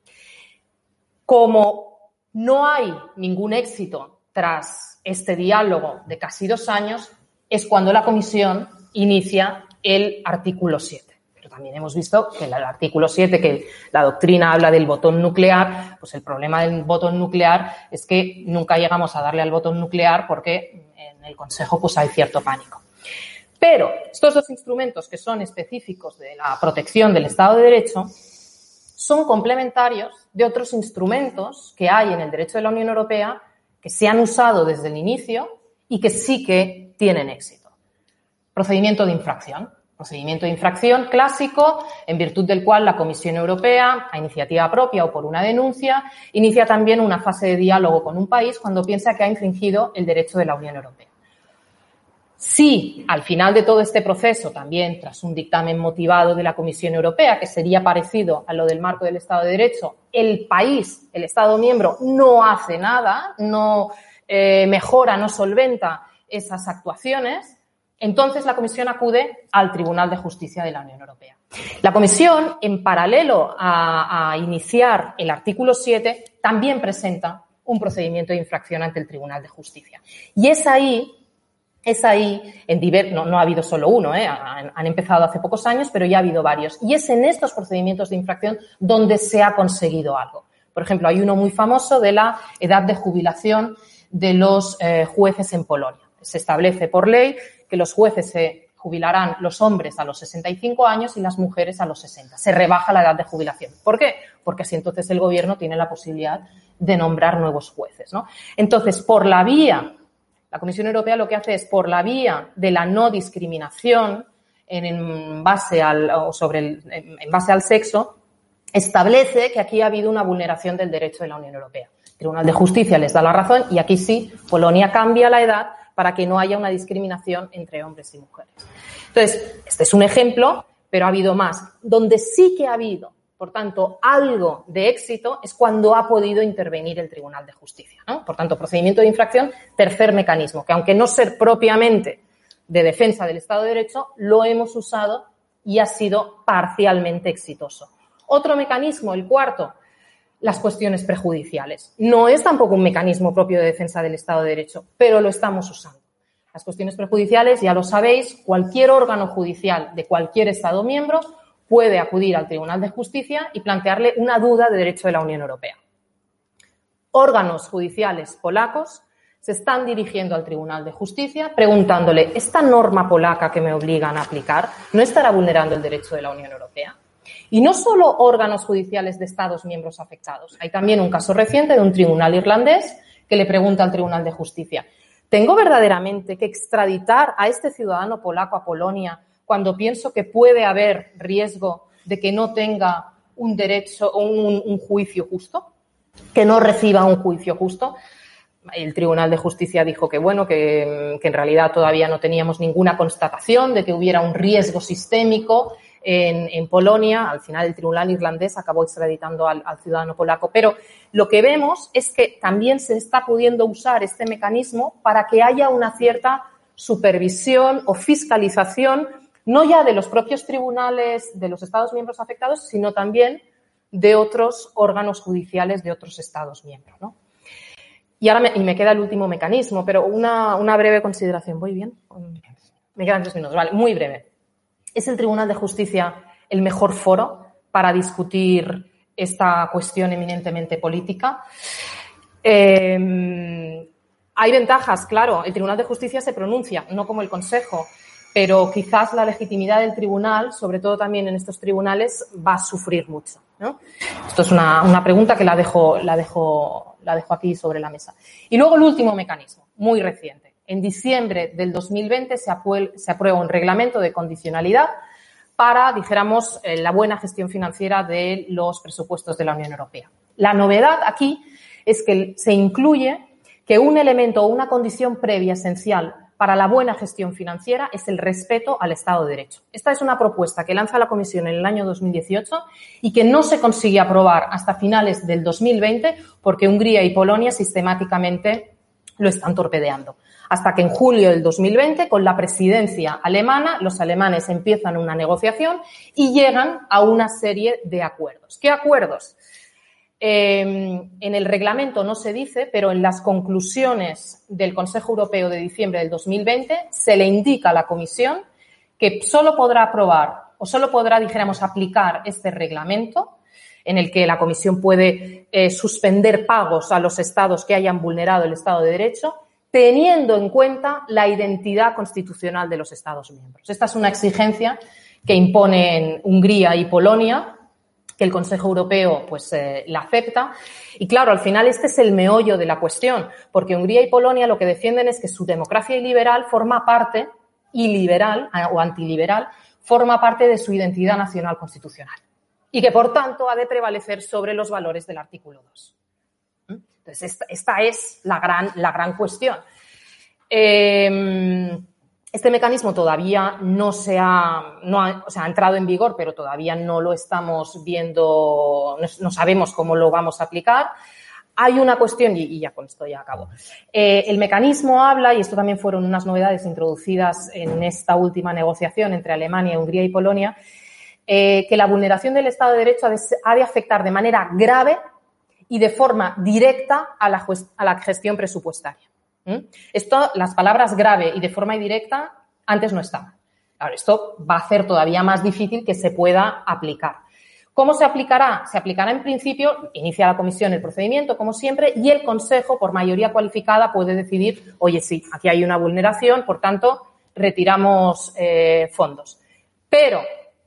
Como no hay ningún éxito tras este diálogo de casi dos años, es cuando la Comisión inicia el artículo siete. Pero también hemos visto que el artículo siete, que la doctrina habla del botón nuclear, pues el problema del botón nuclear es que nunca llegamos a darle al botón nuclear porque en el Consejo pues hay cierto pánico. Pero estos dos instrumentos que son específicos de la protección del Estado de Derecho son complementarios de otros instrumentos que hay en el derecho de la Unión Europea que se han usado desde el inicio y que sí que tienen éxito. Procedimiento de infracción. Procedimiento de infracción clásico, en virtud del cual la Comisión Europea, a iniciativa propia o por una denuncia, inicia también una fase de diálogo con un país cuando piensa que ha infringido el derecho de la Unión Europea. Si al final de todo este proceso, también tras un dictamen motivado de la Comisión Europea, que sería parecido a lo del marco del Estado de Derecho, el país, el Estado miembro, no hace nada, no eh, mejora, no solventa esas actuaciones, entonces la Comisión acude al Tribunal de Justicia de la Unión Europea. La Comisión, en paralelo a, a iniciar el artículo siete, también presenta un procedimiento de infracción ante el Tribunal de Justicia. Y es ahí... Es ahí, en diver, no, no ha habido solo uno, ¿eh? han, han empezado hace pocos años, pero ya ha habido varios. Y es en estos procedimientos de infracción donde se ha conseguido algo. Por ejemplo, hay uno muy famoso de la edad de jubilación de los eh, jueces en Polonia. Se establece por ley que los jueces se jubilarán, los hombres a los sesenta y cinco años y las mujeres a los sesenta. Se rebaja la edad de jubilación. ¿Por qué? Porque así entonces el gobierno tiene la posibilidad de nombrar nuevos jueces, ¿no? Entonces, por la vía... La Comisión Europea lo que hace es, por la vía de la no discriminación en, en base al, o sobre el, en base al sexo, establece que aquí ha habido una vulneración del derecho de la Unión Europea. El Tribunal de Justicia les da la razón y aquí sí, Polonia cambia la edad para que no haya una discriminación entre hombres y mujeres. Entonces, este es un ejemplo, pero ha habido más. Donde sí que ha habido, por tanto, algo de éxito es cuando ha podido intervenir el Tribunal de Justicia, ¿no? Por tanto, procedimiento de infracción, tercer mecanismo, que aunque no ser propiamente de defensa del Estado de Derecho, lo hemos usado y ha sido parcialmente exitoso. Otro mecanismo, el cuarto, las cuestiones prejudiciales. No es tampoco un mecanismo propio de defensa del Estado de Derecho, pero lo estamos usando. Las cuestiones prejudiciales, ya lo sabéis, cualquier órgano judicial de cualquier Estado miembro puede acudir al Tribunal de Justicia y plantearle una duda de derecho de la Unión Europea. Órganos judiciales polacos se están dirigiendo al Tribunal de Justicia preguntándole, ¿esta norma polaca que me obligan a aplicar no estará vulnerando el derecho de la Unión Europea? Y no solo órganos judiciales de Estados miembros afectados. Hay también un caso reciente de un tribunal irlandés que le pregunta al Tribunal de Justicia, ¿tengo verdaderamente que extraditar a este ciudadano polaco a Polonia cuando pienso que puede haber riesgo de que no tenga un derecho o un, un juicio justo, que no reciba un juicio justo? El Tribunal de Justicia dijo que, bueno, que, que en realidad todavía no teníamos ninguna constatación de que hubiera un riesgo sistémico en, en Polonia. Al final el Tribunal irlandés acabó extraditando al, al ciudadano polaco. Pero lo que vemos es que también se está pudiendo usar este mecanismo para que haya una cierta supervisión o fiscalización no ya de los propios tribunales de los Estados miembros afectados, sino también de otros órganos judiciales de otros Estados miembros, ¿no? Y ahora me, y me queda el último mecanismo, pero una, una breve consideración. ¿Voy bien? Me quedan tres minutos, vale, muy breve. ¿Es el Tribunal de Justicia el mejor foro para discutir esta cuestión eminentemente política? Eh, hay ventajas, claro. El Tribunal de Justicia se pronuncia, no como el Consejo. Pero quizás la legitimidad del tribunal, sobre todo también en estos tribunales, va a sufrir mucho, ¿no? Esto es una, una pregunta que la dejo, la, dejo, la dejo aquí sobre la mesa. Y luego el último mecanismo, muy reciente. En diciembre del dos mil veinte se, apue, se aprueba un reglamento de condicionalidad para, dijéramos, eh, la buena gestión financiera de los presupuestos de la Unión Europea. La novedad aquí es que se incluye que un elemento o una condición previa esencial para la buena gestión financiera es el respeto al Estado de Derecho. Esta es una propuesta que lanza la Comisión en el año dos mil dieciocho y que no se consigue aprobar hasta finales del dos mil veinte porque Hungría y Polonia sistemáticamente lo están torpedeando. Hasta que en julio del dos mil veinte, con la presidencia alemana, los alemanes empiezan una negociación y llegan a una serie de acuerdos. ¿Qué acuerdos? Eh, en el reglamento no se dice, pero en las conclusiones del Consejo Europeo de diciembre del dos mil veinte se le indica a la Comisión que solo podrá aprobar o solo podrá, dijéramos, aplicar este reglamento en el que la Comisión puede eh, suspender pagos a los Estados que hayan vulnerado el Estado de Derecho, teniendo en cuenta la identidad constitucional de los Estados miembros. Esta es una exigencia que imponen Hungría y Polonia, que el Consejo Europeo pues eh, la acepta. Y claro, al final este es el meollo de la cuestión, porque Hungría y Polonia lo que defienden es que su democracia iliberal forma parte, iliberal o antiliberal, forma parte de su identidad nacional constitucional y que, por tanto, ha de prevalecer sobre los valores del artículo dos. Entonces, esta, esta es la gran, la gran cuestión. Eh, Este mecanismo todavía no se ha, no ha, o sea, ha entrado en vigor, pero todavía no lo estamos viendo, no, no sabemos cómo lo vamos a aplicar. Hay una cuestión, y, y ya con esto ya acabo. Eh, el mecanismo habla, y esto también fueron unas novedades introducidas en esta última negociación entre Alemania, Hungría y Polonia, eh, que la vulneración del Estado de Derecho ha de, ha de afectar de manera grave y de forma directa a la, a la gestión presupuestaria. ¿Mm? Esto, las palabras grave y de forma indirecta, antes no estaban. Ahora, esto va a hacer todavía más difícil que se pueda aplicar. ¿Cómo se aplicará? Se aplicará en principio, inicia la comisión el procedimiento, como siempre, y el Consejo, por mayoría cualificada, puede decidir, oye, sí, aquí hay una vulneración, por tanto, retiramos eh, fondos. Pero,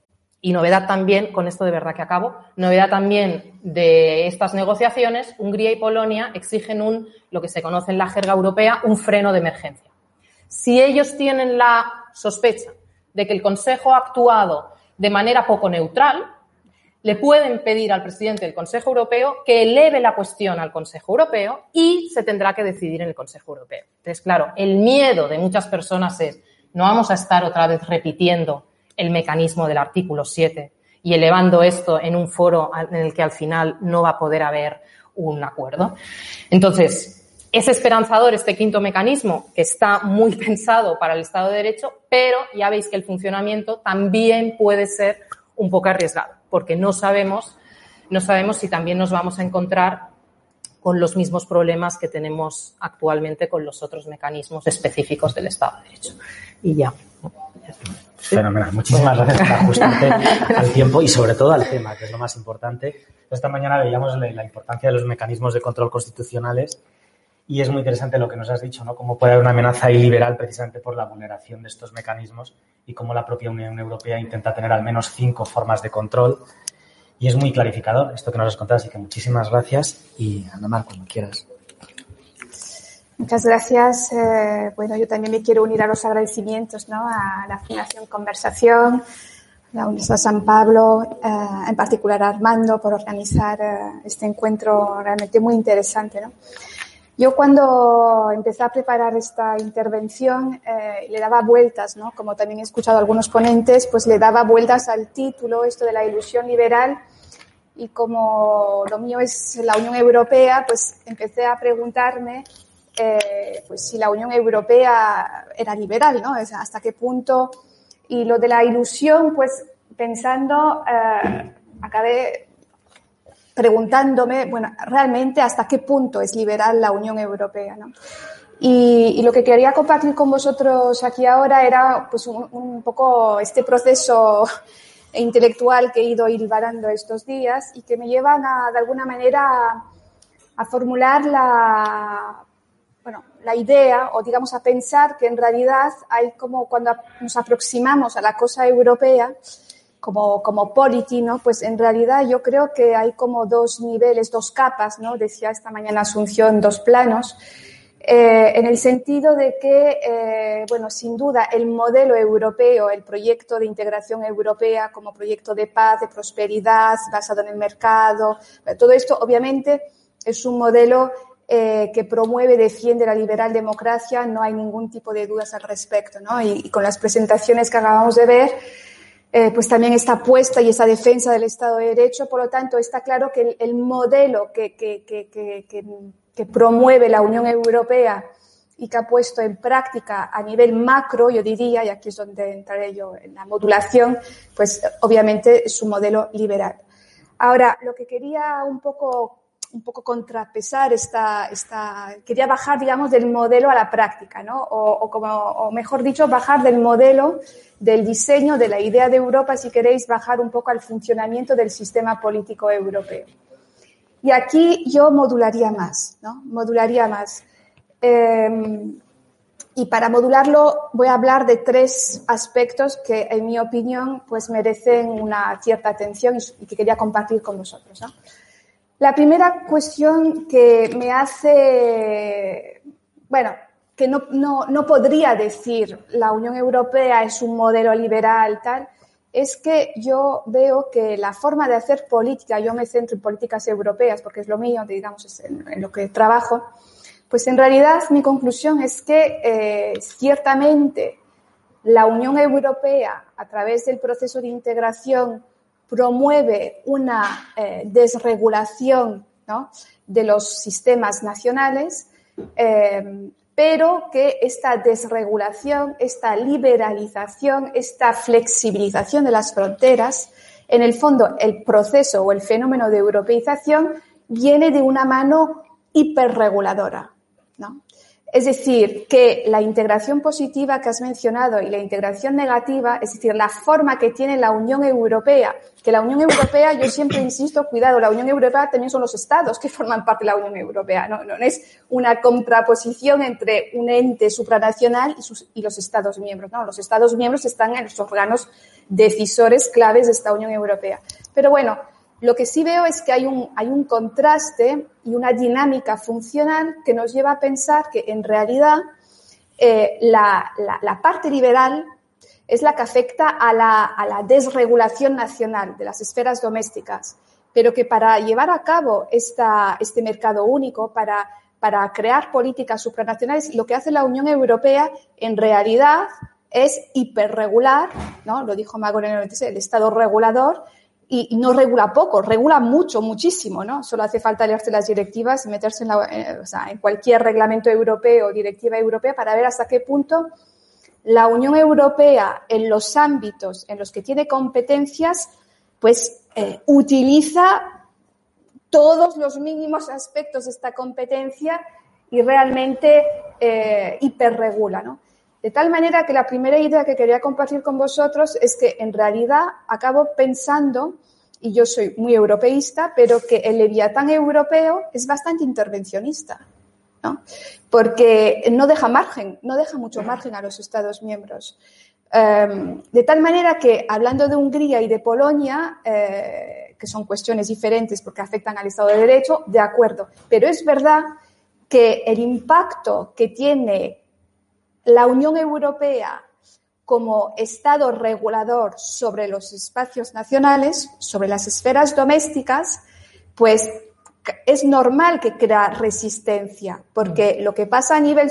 y novedad también, con esto de verdad que acabo, novedad también de estas negociaciones, Hungría y Polonia exigen un, lo que se conoce en la jerga europea, un freno de emergencia. Si ellos tienen la sospecha de que el Consejo ha actuado de manera poco neutral, le pueden pedir al presidente del Consejo Europeo que eleve la cuestión al Consejo Europeo y se tendrá que decidir en el Consejo Europeo. Entonces, claro, el miedo de muchas personas es, no vamos a estar otra vez repitiendo el mecanismo del artículo siete y elevando esto en un foro en el que al final no va a poder haber un acuerdo. Entonces, es esperanzador este quinto mecanismo, que está muy pensado para el Estado de Derecho, pero ya veis que el funcionamiento también puede ser un poco arriesgado, porque no sabemos, no sabemos si también nos vamos a encontrar con los mismos problemas que tenemos actualmente con los otros mecanismos específicos del Estado de Derecho. Y ya. Fenomenal. Muchísimas gracias por ajustarte al tiempo y sobre todo al tema, que es lo más importante. Esta mañana veíamos la importancia de los mecanismos de control constitucionales y es muy interesante lo que nos has dicho, ¿no? Cómo puede haber una amenaza iliberal precisamente por la vulneración de estos mecanismos y cómo la propia Unión Europea intenta tener al menos cinco formas de control. Y es muy clarificador esto que nos has contado, así que muchísimas gracias y Ana Mar, cuando quieras. Muchas gracias. Eh, bueno, yo también me quiero unir a los agradecimientos, ¿no? A la Fundación Conversación, a la Universidad San Pablo, eh, en particular a Armando por organizar eh, este encuentro realmente muy interesante, ¿no? Yo cuando empecé a preparar esta intervención eh, le daba vueltas, ¿no? Como también he escuchado a algunos ponentes, pues le daba vueltas al título, esto de la ilusión liberal, y como lo mío es la Unión Europea, pues empecé a preguntarme Eh, pues si la Unión Europea era liberal, ¿no? O sea, hasta qué punto. Y lo de la ilusión, pues pensando, eh, acabé preguntándome, bueno, realmente hasta qué punto es liberal la Unión Europea, ¿no? Y, y lo que quería compartir con vosotros aquí ahora era pues un, un poco este proceso intelectual que he ido hilvanando estos días y que me llevan a, de alguna manera, a, a formular la bueno, la idea, o digamos a pensar que en realidad hay como cuando nos aproximamos a la cosa europea, como, como polity, ¿no? Pues en realidad yo creo que hay como dos niveles, dos capas, ¿no? Decía esta mañana Asunción, dos planos, eh, en el sentido de que, eh, bueno, sin duda el modelo europeo, el proyecto de integración europea como proyecto de paz, de prosperidad, basado en el mercado, todo esto obviamente es un modelo Eh, que promueve, defiende la liberal democracia, no hay ningún tipo de dudas al respecto, ¿no? Y, y con las presentaciones que acabamos de ver, eh, pues también esta apuesta y esa defensa del Estado de Derecho, por lo tanto, está claro que el, el modelo que, que, que, que, que, que promueve la Unión Europea y que ha puesto en práctica a nivel macro, yo diría, y aquí es donde entraré yo en la modulación, pues obviamente es un modelo liberal. Ahora, lo que quería un poco un poco contrapesar esta, esta, quería bajar, digamos, del modelo a la práctica, ¿no? O, o como, o mejor dicho, bajar del modelo, del diseño, de la idea de Europa, si queréis, bajar un poco al funcionamiento del sistema político europeo. Y aquí yo modularía más, ¿no? Modularía más. Eh, y para modularlo voy a hablar de tres aspectos que, en mi opinión, pues merecen una cierta atención y que quería compartir con vosotros, ¿no? La primera cuestión que me hace, bueno, que no, no, no podría decir la Unión Europea es un modelo liberal, tal, es que yo veo que la forma de hacer política, yo me centro en políticas europeas porque es lo mío, digamos, es en, en lo que trabajo, pues en realidad mi conclusión es que eh, ciertamente la Unión Europea, a través del proceso de integración, promueve una eh, desregulación, ¿no?, de los sistemas nacionales, eh, pero que esta desregulación, esta liberalización, esta flexibilización de las fronteras, en el fondo el proceso o el fenómeno de europeización viene de una mano hiperreguladora, ¿no? Es decir, que la integración positiva que has mencionado y la integración negativa, es decir, la forma que tiene la Unión Europea, que la Unión Europea, yo siempre insisto, cuidado, la Unión Europea también son los estados que forman parte de la Unión Europea, no, no es una contraposición entre un ente supranacional y, sus, y los estados miembros, ¿no? Los estados miembros están en los órganos decisores claves de esta Unión Europea. Pero bueno, lo que sí veo es que hay un, hay un contraste y una dinámica funcional que nos lleva a pensar que, en realidad, eh, la, la, la parte liberal es la que afecta a la, a la desregulación nacional de las esferas domésticas, pero que para llevar a cabo esta, este mercado único, para, para crear políticas supranacionales, lo que hace la Unión Europea, en realidad, es hiperregular, ¿no? Lo dijo Magón en el noventa y seis, el Estado regulador, y no regula poco, regula mucho, muchísimo, ¿no? Solo hace falta leerse las directivas y meterse en, la, eh, o sea, en cualquier reglamento europeo o directiva europea para ver hasta qué punto la Unión Europea, en los ámbitos en los que tiene competencias, pues eh, utiliza todos los mínimos aspectos de esta competencia y realmente eh, hiperregula, ¿no? De tal manera que la primera idea que quería compartir con vosotros es que, en realidad, acabo pensando, y yo soy muy europeísta, pero que el Leviatán europeo es bastante intervencionista, ¿no? Porque no deja margen, no deja mucho margen a los Estados miembros. Um, de tal manera que, hablando de Hungría y de Polonia, eh, que son cuestiones diferentes porque afectan al Estado de Derecho, de acuerdo. Pero es verdad que el impacto que tiene la Unión Europea como Estado regulador sobre los espacios nacionales, sobre las esferas domésticas, pues es normal que crea resistencia, porque lo que pasa a nivel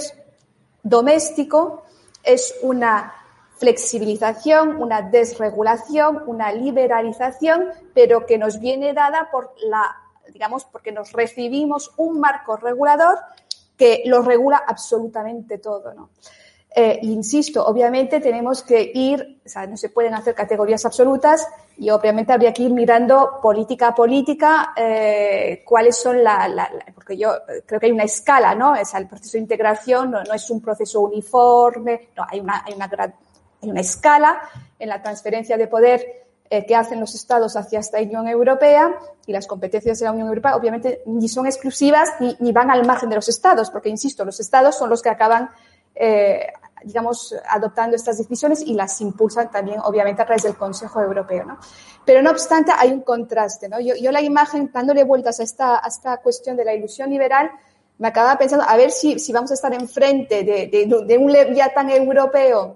doméstico es una flexibilización, una desregulación, una liberalización, pero que nos viene dada por la, digamos, porque nos recibimos un marco regulador que lo regula absolutamente todo, ¿no? Eh, insisto, obviamente tenemos que ir, o sea, no se pueden hacer categorías absolutas y obviamente habría que ir mirando política a política eh, cuáles son la, la, la, porque yo creo que hay una escala, ¿no? O sea, el proceso de integración no, no es un proceso uniforme, no, hay una, hay una gran, hay una escala en la transferencia de poder eh, que hacen los Estados hacia esta Unión Europea, y las competencias de la Unión Europea obviamente ni son exclusivas ni, ni van al margen de los Estados, porque insisto, los Estados son los que acaban Eh, digamos, adoptando estas decisiones y las impulsan también, obviamente, a través del Consejo Europeo, ¿no? Pero, no obstante, hay un contraste, ¿no? Yo, yo la imagen, dándole vueltas a esta, a esta cuestión de la ilusión liberal, me acababa pensando, a ver si, si vamos a estar enfrente de, de, de un Leviatán europeo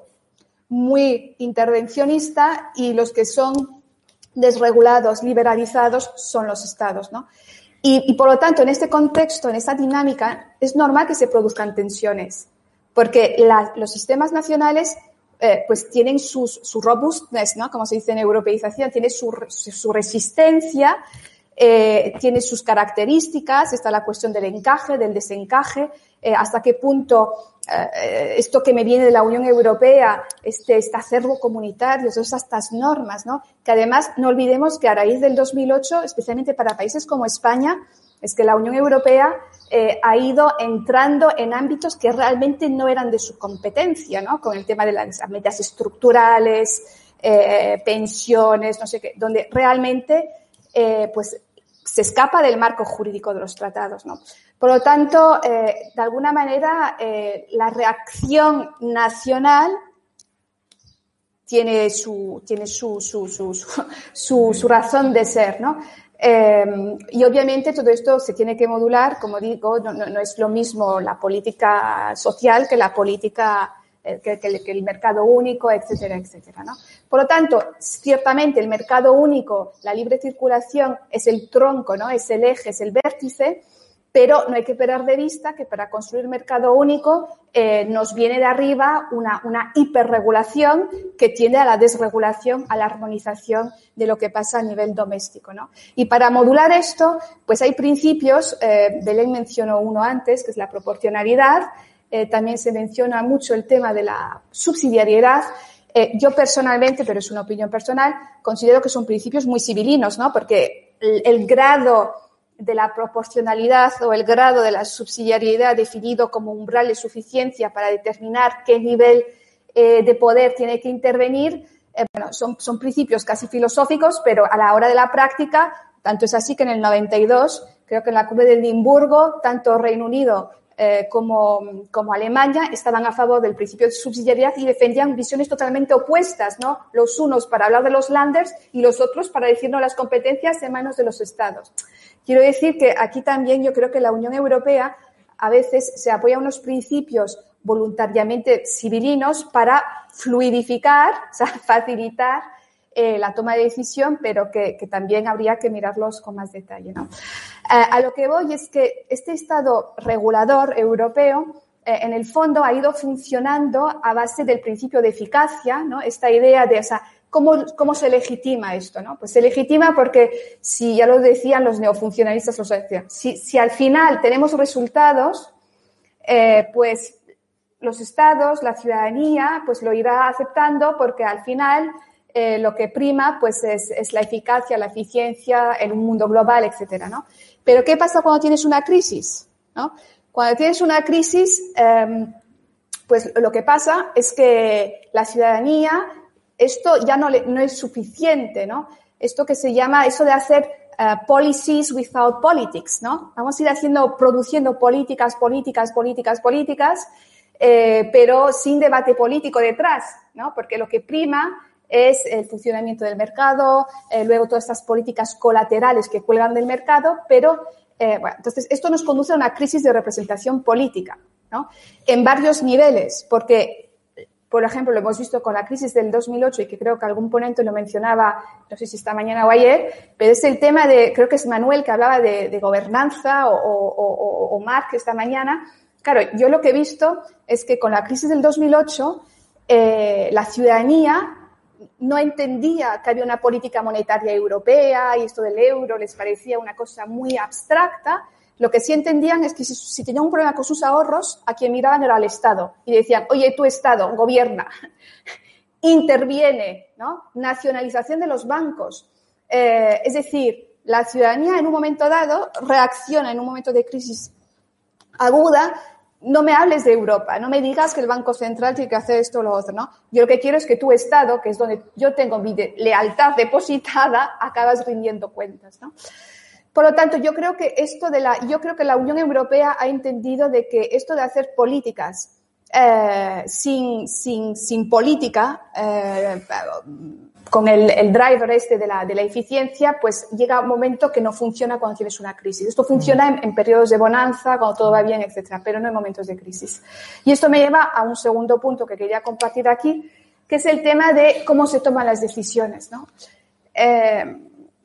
muy intervencionista y los que son desregulados, liberalizados, son los Estados, ¿no? Y, y, por lo tanto, en este contexto, en esta dinámica, es normal que se produzcan tensiones, porque la, los sistemas nacionales eh, pues tienen sus, su robustness, ¿no? Como se dice en europeización, tiene su, su resistencia, eh, tiene sus características, está la cuestión del encaje, del desencaje, eh, hasta qué punto eh, esto que me viene de la Unión Europea, este, este acervo comunitario, todas estas normas, ¿no? Que además no olvidemos que a raíz del dos mil ocho, especialmente para países como España, es que la Unión Europea eh, ha ido entrando en ámbitos que realmente no eran de su competencia, ¿no? Con el tema de las metas estructurales, eh, pensiones, no sé qué, donde realmente eh, pues se escapa del marco jurídico de los tratados, ¿no? Por lo tanto, eh, de alguna manera, eh, la reacción nacional tiene su, tiene su, su, su, su, su, su razón de ser, ¿no? Eh, y obviamente todo esto se tiene que modular, como digo, no, no, no es lo mismo la política social que la política, eh, que, que, que el mercado único, etcétera, etcétera, ¿no? Por lo tanto, ciertamente el mercado único, la libre circulación es el tronco, ¿no? Es el eje, es el vértice, Pero no hay que perder de vista que para construir mercado único eh, nos viene de arriba una, una hiperregulación que tiende a la desregulación, a la armonización de lo que pasa a nivel doméstico, ¿no? Y para modular esto, pues hay principios, eh, Belén mencionó uno antes, que es la proporcionalidad, eh, también se menciona mucho el tema de la subsidiariedad. Eh, yo personalmente, pero es una opinión personal, considero que son principios muy civilinos, ¿no? Porque el, el grado de la proporcionalidad o el grado de la subsidiariedad definido como umbral de suficiencia para determinar qué nivel eh, de poder tiene que intervenir, eh, bueno, son, son principios casi filosóficos, pero a la hora de la práctica, tanto es así que en el noventa y dos, creo que en la cumbre de Edimburgo, tanto Reino Unido eh, como, como Alemania estaban a favor del principio de subsidiariedad y defendían visiones totalmente opuestas, ¿no? Los unos para hablar de los landers y los otros para decirnos las competencias en manos de los estados. Quiero decir que aquí también yo creo que la Unión Europea a veces se apoya en unos principios voluntariamente civilinos para fluidificar, o sea, facilitar eh, la toma de decisión, pero que, que también habría que mirarlos con más detalle, ¿no? Eh, a lo que voy es que este Estado regulador europeo, eh, en el fondo, ha ido funcionando a base del principio de eficacia, ¿no? Esta idea de, o sea, ¿Cómo, ¿Cómo se legitima esto, no? Pues se legitima porque, si ya lo decían los neofuncionalistas, los decían, si, si al final tenemos resultados, eh, pues los estados, la ciudadanía, pues lo irá aceptando porque al final eh, lo que prima, pues es, es la eficacia, la eficiencia en un mundo global, etcétera, ¿no? Pero ¿qué pasa cuando tienes una crisis, no? Cuando tienes una crisis, eh, pues lo que pasa es que la ciudadanía, esto ya no, le, no es suficiente, ¿no? Esto que se llama, eso de hacer uh, policies without politics, ¿no? Vamos a ir haciendo, produciendo políticas, políticas, políticas, políticas, eh, pero sin debate político detrás, ¿no? Porque lo que prima es el funcionamiento del mercado, eh, luego todas estas políticas colaterales que cuelgan del mercado, pero, eh, bueno, entonces esto nos conduce a una crisis de representación política, ¿no? En varios niveles, porque por ejemplo, lo hemos visto con la crisis del dos mil ocho y que creo que algún ponente lo mencionaba, no sé si esta mañana o ayer, pero es el tema de, creo que es Manuel que hablaba de, de gobernanza o, o, o, o Marc esta mañana. Claro, yo lo que he visto es que con la crisis del dos mil ocho eh, la ciudadanía no entendía que había una política monetaria europea y esto del euro les parecía una cosa muy abstracta. Lo que sí entendían es que si, si tenían un problema con sus ahorros, a quien miraban era al Estado. Y decían, oye, tu Estado, gobierna, interviene, ¿no? Nacionalización de los bancos. Eh, es decir, la ciudadanía en un momento dado reacciona en un momento de crisis aguda. No me hables de Europa, no me digas que el Banco Central tiene que hacer esto o lo otro, ¿no? Yo lo que quiero es que tu Estado, que es donde yo tengo mi de- lealtad depositada, acabas rindiendo cuentas, ¿no? Por lo tanto, yo creo que esto de la, yo creo que la Unión Europea ha entendido de que esto de hacer políticas eh, sin, sin, sin política, eh, con el, el driver este de la, de la eficiencia, pues llega un momento que no funciona cuando tienes una crisis. Esto funciona en, en periodos de bonanza, cuando todo va bien, etcétera, pero no en momentos de crisis. Y esto me lleva a un segundo punto que quería compartir aquí, que es el tema de cómo se toman las decisiones, ¿no? Eh,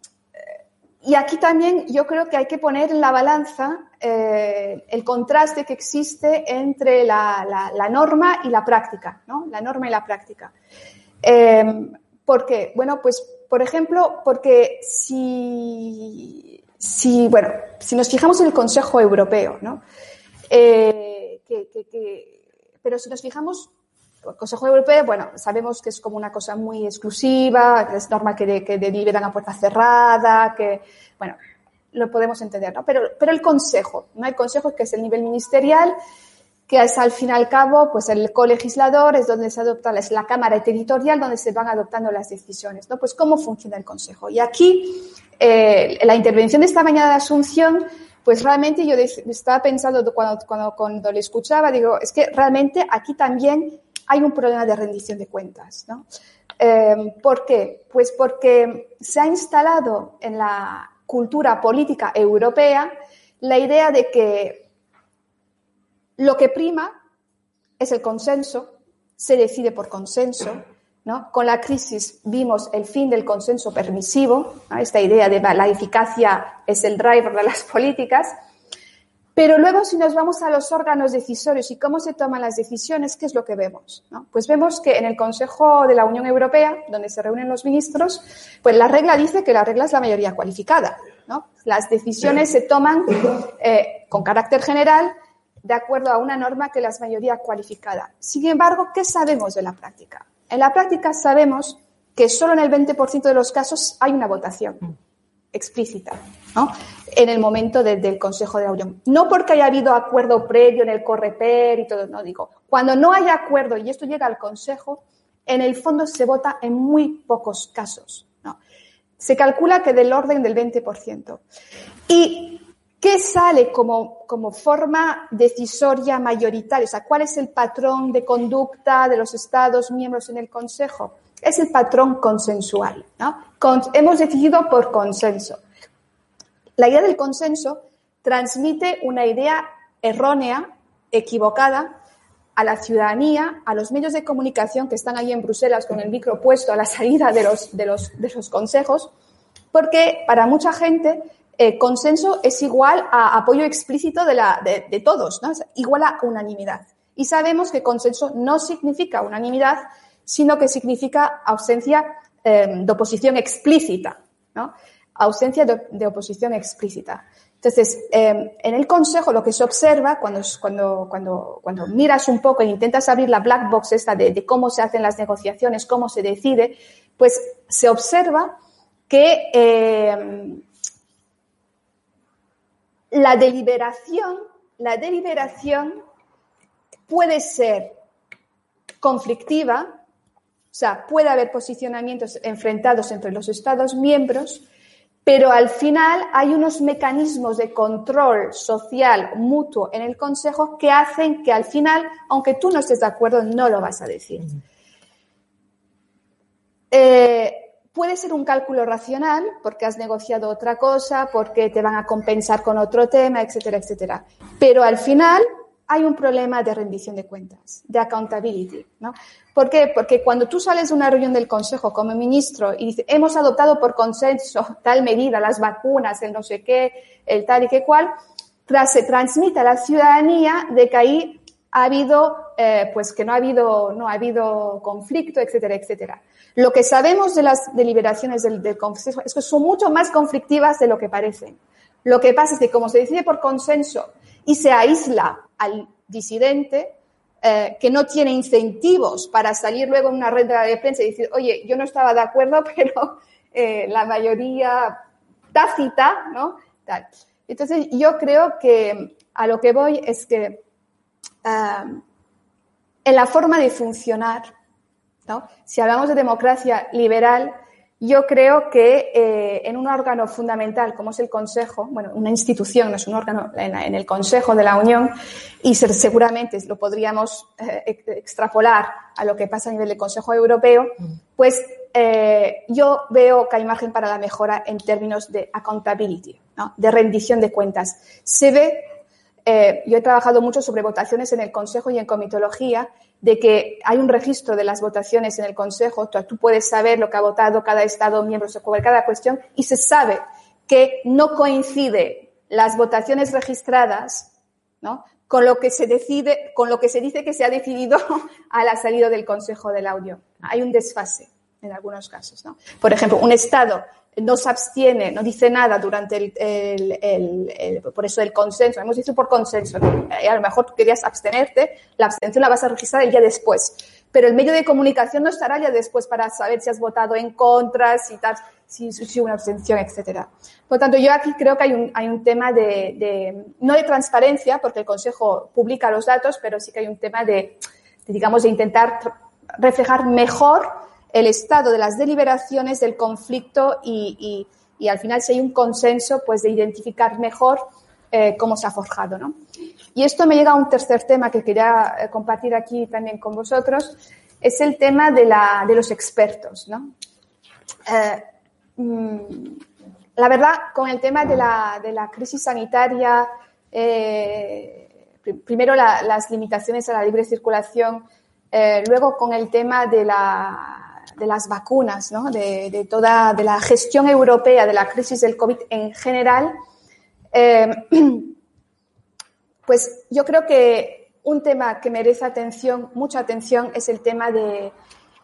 Y aquí también yo creo que hay que poner en la balanza eh, el contraste que existe entre la, la, la norma y la práctica, ¿no? La norma y la práctica. Eh, ¿Por qué? Bueno, pues, por ejemplo, porque si, si, bueno, si nos fijamos en el Consejo Europeo, ¿no? Eh, que, que, que, pero si nos fijamos... El Consejo Europeo, bueno, sabemos que es como una cosa muy exclusiva, que es normal que, de, que deliberan a puerta cerrada, que, bueno, lo podemos entender, ¿no? Pero, pero el Consejo, ¿no? El Consejo, que es el nivel ministerial, que es al fin y al cabo, pues el colegislador es donde se adopta, es la Cámara Territorial donde se van adoptando las decisiones, ¿no? Pues cómo funciona el Consejo. Y aquí, eh, la intervención de esta mañana de Asunción, pues realmente yo estaba pensando cuando, cuando, cuando le escuchaba, digo, es que realmente aquí también hay un problema de rendición de cuentas, ¿no? Eh, ¿Por qué? Pues porque se ha instalado en la cultura política europea la idea de que lo que prima es el consenso, se decide por consenso, ¿no? Con la crisis vimos el fin del consenso permisivo, ¿no? Esta idea de la eficacia es el driver de las políticas. Pero luego, si nos vamos a los órganos decisorios y cómo se toman las decisiones, ¿qué es lo que vemos? ¿No? Pues vemos que en el Consejo de la Unión Europea, donde se reúnen los ministros, pues la regla dice que la regla es la mayoría cualificada, ¿no? Las decisiones se toman eh, con carácter general de acuerdo a una norma que es la mayoría cualificada. Sin embargo, ¿qué sabemos de la práctica? En la práctica sabemos que solo en el veinte por ciento de los casos hay una votación explícita, ¿no? En el momento de, del Consejo de la Unión. No porque haya habido acuerdo previo en el Coreper y todo, no digo. Cuando no hay acuerdo y esto llega al Consejo, en el fondo se vota en muy pocos casos, ¿no? Se calcula que del orden del veinte por ciento. ¿Y qué sale como, como forma decisoria mayoritaria? O sea, ¿cuál es el patrón de conducta de los Estados miembros en el Consejo? Es el patrón consensual, ¿no? Con, hemos decidido por consenso. La idea del consenso transmite una idea errónea, equivocada, a la ciudadanía, a los medios de comunicación que están ahí en Bruselas con el micro puesto a la salida de los, de los, de los consejos, porque para mucha gente eh, consenso es igual a apoyo explícito de, la, de, de todos, ¿no? Es igual a unanimidad. Y sabemos que consenso no significa unanimidad, sino que significa ausencia eh, de oposición explícita, ¿no? Ausencia de, de oposición explícita. Entonces, eh, en el Consejo lo que se observa cuando, cuando, cuando, cuando miras un poco e intentas abrir la black box esta de, de cómo se hacen las negociaciones, cómo se decide, pues se observa que eh, la deliberación, la deliberación puede ser conflictiva, o sea, puede haber posicionamientos enfrentados entre los Estados miembros, pero al final hay unos mecanismos de control social mutuo en el Consejo que hacen que al final, aunque tú no estés de acuerdo, no lo vas a decir. Eh, puede ser un cálculo racional porque has negociado otra cosa, porque te van a compensar con otro tema, etcétera, etcétera. Pero al final hay un problema de rendición de cuentas, de accountability, ¿no? ¿Por qué? Porque cuando tú sales de una reunión del Consejo como ministro y dices, hemos adoptado por consenso tal medida, las vacunas, el no sé qué, el tal y qué cual, tras, se transmite a la ciudadanía de que ahí ha habido, eh, pues que no ha habido, no ha habido conflicto, etcétera, etcétera. Lo que sabemos de las deliberaciones del, del Consejo es que son mucho más conflictivas de lo que parecen. Lo que pasa es que como se decide por consenso y se aísla al disidente, eh, que no tiene incentivos para salir luego en una red de prensa y decir, oye, yo no estaba de acuerdo, pero eh, la mayoría tácita, ¿no? Tal. Entonces, yo creo que a lo que voy es que uh, en la forma de funcionar, ¿no? Si hablamos de democracia liberal, yo creo que eh, en un órgano fundamental como es el Consejo, bueno, una institución, no es un órgano, en, en el Consejo de la Unión, y se, seguramente lo podríamos eh, extrapolar a lo que pasa a nivel del Consejo Europeo, pues eh, yo veo que hay margen para la mejora en términos de accountability, ¿no? De rendición de cuentas. Se ve, eh, yo he trabajado mucho sobre votaciones en el Consejo y en comitología, de que hay un registro de las votaciones en el Consejo, tú, tú puedes saber lo que ha votado cada Estado miembro sobre cada cuestión y se sabe que no coincide las votaciones registradas, ¿no? con lo que se decide, con lo que se dice que se ha decidido a la salida del Consejo de la Unión. Hay un desfase en algunos casos, ¿no? Por ejemplo, un Estado no se abstiene, no dice nada durante el, el, el, el por eso el consenso, hemos dicho por consenso, ¿no? Y a lo mejor querías abstenerte, la abstención la vas a registrar el día después, pero el medio de comunicación no estará ya después para saber si has votado en contra, si tal, si, si una abstención, etcétera. Por lo tanto, yo aquí creo que hay un, hay un tema de, de, no de transparencia, porque el Consejo publica los datos, pero sí que hay un tema de, de digamos, de intentar reflejar mejor el estado de las deliberaciones, del conflicto y, y, y al final si hay un consenso, pues de identificar mejor eh, cómo se ha forjado, ¿no? Y esto me llega a un tercer tema que quería eh, compartir aquí también con vosotros, es el tema de, la, de los expertos, ¿no? Eh, mmm, la verdad, con el tema de la, de la crisis sanitaria, eh, pr- primero la, las limitaciones a la libre circulación, eh, luego con el tema de la de las vacunas, ¿no? de, de toda de la gestión europea de la crisis del COVID en general, eh, pues yo creo que un tema que merece atención, mucha atención, es el tema de,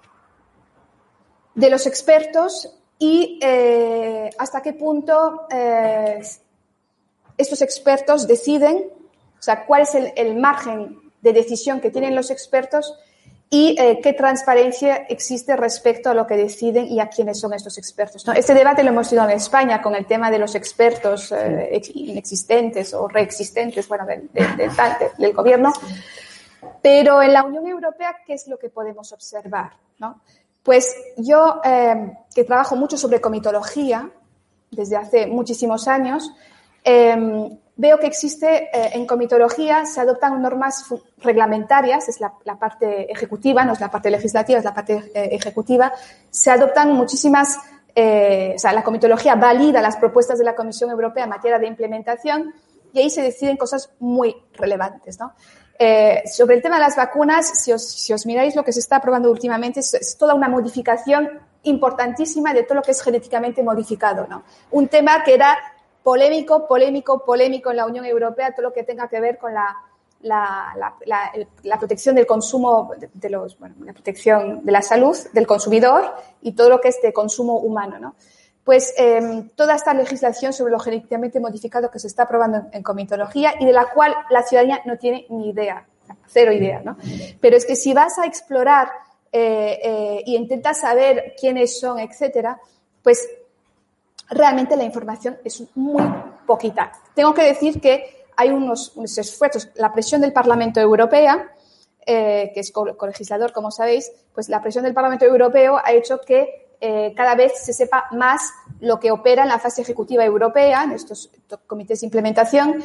de los expertos y eh, hasta qué punto eh, estos expertos deciden, o sea, cuál es el, el margen de decisión que tienen los expertos y eh, qué transparencia existe respecto a lo que deciden y a quiénes son estos expertos, ¿no? Este debate lo hemos tenido en España con el tema de los expertos eh, ex, inexistentes o reexistentes, bueno, del, del, del, del, del gobierno. Pero en la Unión Europea, ¿qué es lo que podemos observar, ¿no? Pues yo, eh, que trabajo mucho sobre comitología desde hace muchísimos años, eh, veo que existe, eh, en comitología se adoptan normas reglamentarias, es la, la parte ejecutiva, no es la parte legislativa, es la parte eh, ejecutiva. Se adoptan muchísimas, eh, o sea, la comitología valida las propuestas de la Comisión Europea en materia de implementación y ahí se deciden cosas muy relevantes, ¿no? Eh, sobre el tema de las vacunas, si os, si os miráis lo que se está aprobando últimamente, es, es toda una modificación importantísima de todo lo que es genéticamente modificado, ¿no? Un tema que era polémico, polémico, polémico en la Unión Europea, todo lo que tenga que ver con la, la, la, la, la protección del consumo, de, de los, bueno, la protección de la salud del consumidor y todo lo que es de consumo humano, ¿no? Pues eh, toda esta legislación sobre lo genéticamente modificado que se está aprobando en, en comitología y de la cual la ciudadanía no tiene ni idea, cero idea, ¿no? Pero es que si vas a explorar eh, eh, y intentas saber quiénes son, etcétera, pues realmente la información es muy poquita. Tengo que decir que hay unos, unos esfuerzos, la presión del Parlamento Europeo, eh, que es colegislador, como sabéis, pues la presión del Parlamento Europeo ha hecho que eh, cada vez se sepa más lo que opera en la fase ejecutiva europea, en estos comités de implementación,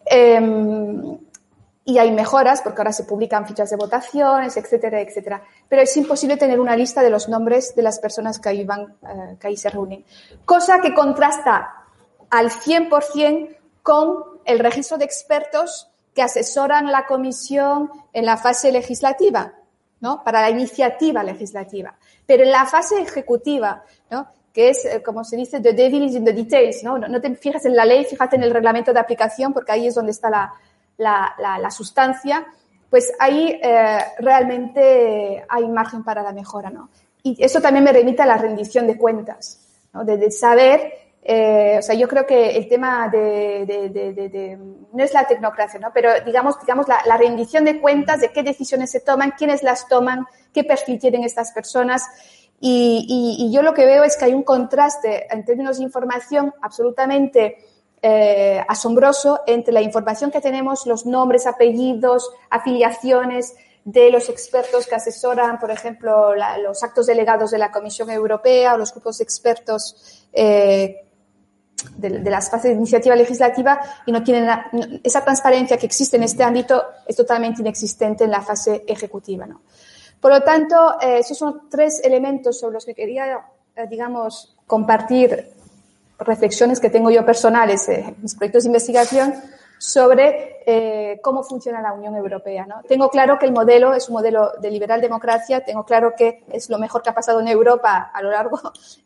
eh, y hay mejoras porque ahora se publican fichas de votaciones, etcétera, etcétera. Pero es imposible tener una lista de los nombres de las personas que ahí van, eh, que ahí se reúnen. Cosa que contrasta al cien por ciento con el registro de expertos que asesoran la Comisión en la fase legislativa, ¿no? Para la iniciativa legislativa. Pero en la fase ejecutiva, ¿no? Que es, eh, como se dice, the devil is in the details, ¿no? No, no te fijas en la ley, fíjate en el reglamento de aplicación porque ahí es donde está la La, la, la sustancia, pues ahí eh, realmente hay margen para la mejora, ¿no? Y eso también me remite a la rendición de cuentas, ¿no? De, de saber, eh, o sea, yo creo que el tema de, de, de, de, de no es la tecnocracia, ¿no? Pero digamos, digamos la, la rendición de cuentas de qué decisiones se toman, quiénes las toman, qué perfil tienen estas personas. Y, y, y yo lo que veo es que hay un contraste en términos de información absolutamente Eh, asombroso entre la información que tenemos, los nombres, apellidos, afiliaciones de los expertos que asesoran, por ejemplo, la, los actos delegados de la Comisión Europea o los grupos de expertos eh, de, de las fases de iniciativa legislativa y no tienen la, no, esa transparencia que existe en este ámbito es totalmente inexistente en la fase ejecutiva, ¿no? Por lo tanto, eh, esos son tres elementos sobre los que quería, eh, digamos, compartir reflexiones que tengo yo personales en eh, mis proyectos de investigación sobre eh, cómo funciona la Unión Europea, ¿no? Tengo claro que el modelo es un modelo de liberal democracia, tengo claro que es lo mejor que ha pasado en Europa a lo largo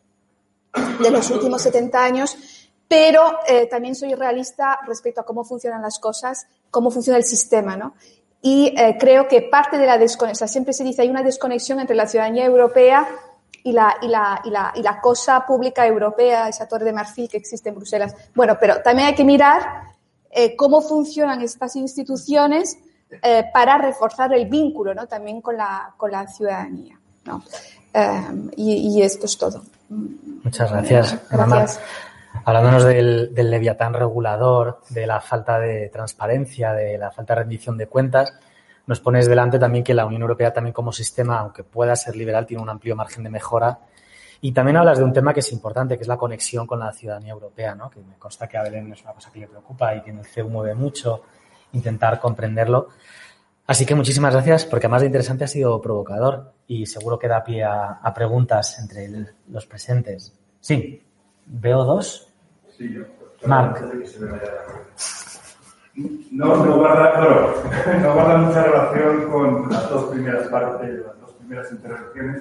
de los últimos setenta años, pero eh, también soy realista respecto a cómo funcionan las cosas, cómo funciona el sistema, ¿no? Y eh, creo que parte de la desconexión, siempre se dice hay una desconexión entre la ciudadanía europea y la, y la, y la, y la cosa pública europea, esa torre de marfil que existe en Bruselas. Bueno, pero también hay que mirar eh, cómo funcionan estas instituciones eh, para reforzar el vínculo, ¿no? También con la, con la ciudadanía, ¿no? Eh, y, y esto es todo. Muchas gracias. Gracias. Hablándonos del, del leviatán regulador, de la falta de transparencia, de la falta de rendición de cuentas, nos pones delante también que la Unión Europea también como sistema, aunque pueda ser liberal, tiene un amplio margen de mejora. Y también hablas de un tema que es importante, que es la conexión con la ciudadanía europea, ¿no? Que me consta que a Belén es una cosa que le preocupa y que en el C E U mueve mucho, intentar comprenderlo. Así que muchísimas gracias, porque además de interesante ha sido provocador y seguro que da pie a, a preguntas entre el, los presentes. Sí, veo dos. Sí, yo. Marc. No, no guarda, bueno, no guarda mucha relación con las dos primeras partes, las dos primeras intervenciones,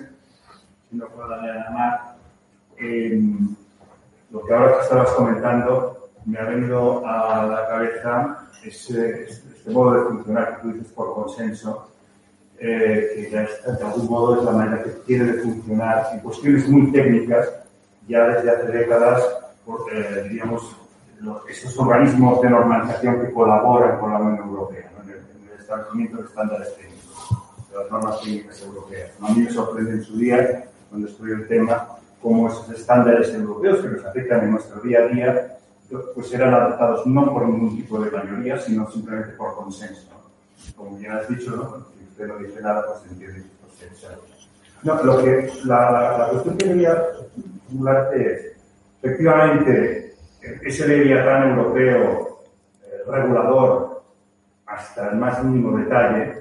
sino con la de Ana Mar. Eh, lo que ahora que estabas comentando me ha venido a la cabeza ese, este modo de funcionar que tú dices por consenso, eh, que ya está, de algún modo es la manera que tiene de funcionar en cuestiones muy técnicas ya desde hace décadas, por, eh, diríamos, los, esos organismos de normalización que colaboran con la Unión Europea, ¿no? en, el, en el establecimiento de estándares técnicos, de las normas técnicas europeas. ¿No? A mí me sorprende en su día, cuando estudié el tema, cómo esos estándares europeos que nos afectan en nuestro día a día, pues eran adoptados no por ningún tipo de mayoría, sino simplemente por consenso. ¿No? Como ya has dicho, ¿no? Si usted no dice nada, pues se entiende que pues, se sabe. No, lo que, la, la, la cuestión que quería formularte es, efectivamente, ese leviatán europeo eh, regulador hasta el más mínimo detalle,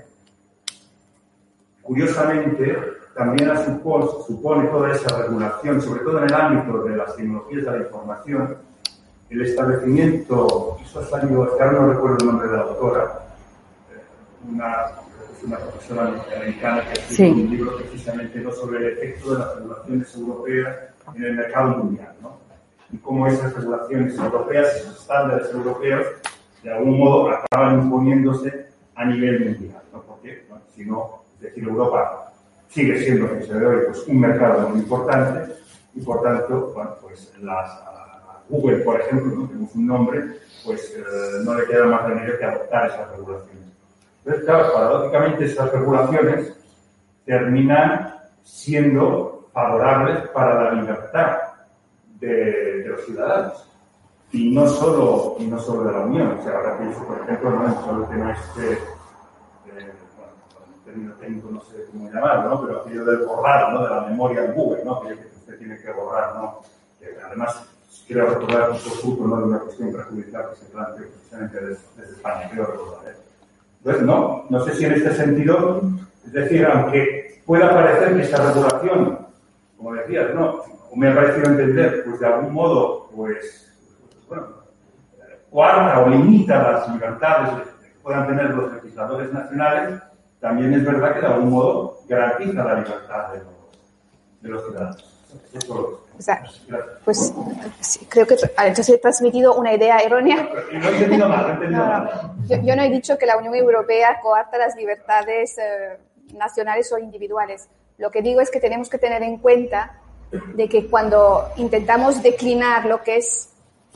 curiosamente, también supone, supone toda esa regulación, sobre todo en el ámbito de las tecnologías de la información, el establecimiento, eso ha salido, ahora no recuerdo el nombre de la autora, una, una profesora norteamericana que ha escrito sí. un libro precisamente no sobre el efecto de las regulaciones europeas en el mercado mundial, ¿no? Y cómo esas regulaciones europeas, esos estándares europeos, de algún modo acaban imponiéndose a nivel mundial, ¿no? Porque, ¿no? si no, es decir, Europa sigue siendo, que se ve hoy, pues, un mercado muy importante y, por tanto, bueno, pues las, a Google, por ejemplo, ¿no? tenemos un nombre, pues eh, no le queda más remedio que adoptar esas regulaciones. Entonces, claro, paradójicamente esas regulaciones terminan siendo favorables para la libertad de, de los ciudadanos. Y no solo, y no solo de la Unión. O sea, ahora pienso, por ejemplo, no en solo el tema este, eh, bueno, en términos técnicos no sé cómo llamarlo, ¿no? Pero aquello del borrar, ¿no? De la memoria en Google, ¿no? Aquello que usted tiene que borrar, ¿no? Que además, quiero recordar un poco, ¿no? De una cuestión prejudicial que se planteó precisamente desde, desde España, quiero recordar, ¿eh? Entonces, no, no sé si en este sentido, es decir, aunque pueda parecer que esta regulación, como decías, ¿no? O me ha parecido entender, pues de algún modo, pues, pues bueno, coarta o limita las libertades que puedan tener los legisladores nacionales, también es verdad que de algún modo garantiza la libertad de los, de los ciudadanos. Eso, o sea, pues sí, creo que entonces he transmitido una idea errónea. No, no he entendido mal, no he entendido no, mal. Yo, yo no he dicho que la Unión Europea coarta las libertades eh, nacionales o individuales. Lo que digo es que tenemos que tener en cuenta de que cuando intentamos declinar lo que es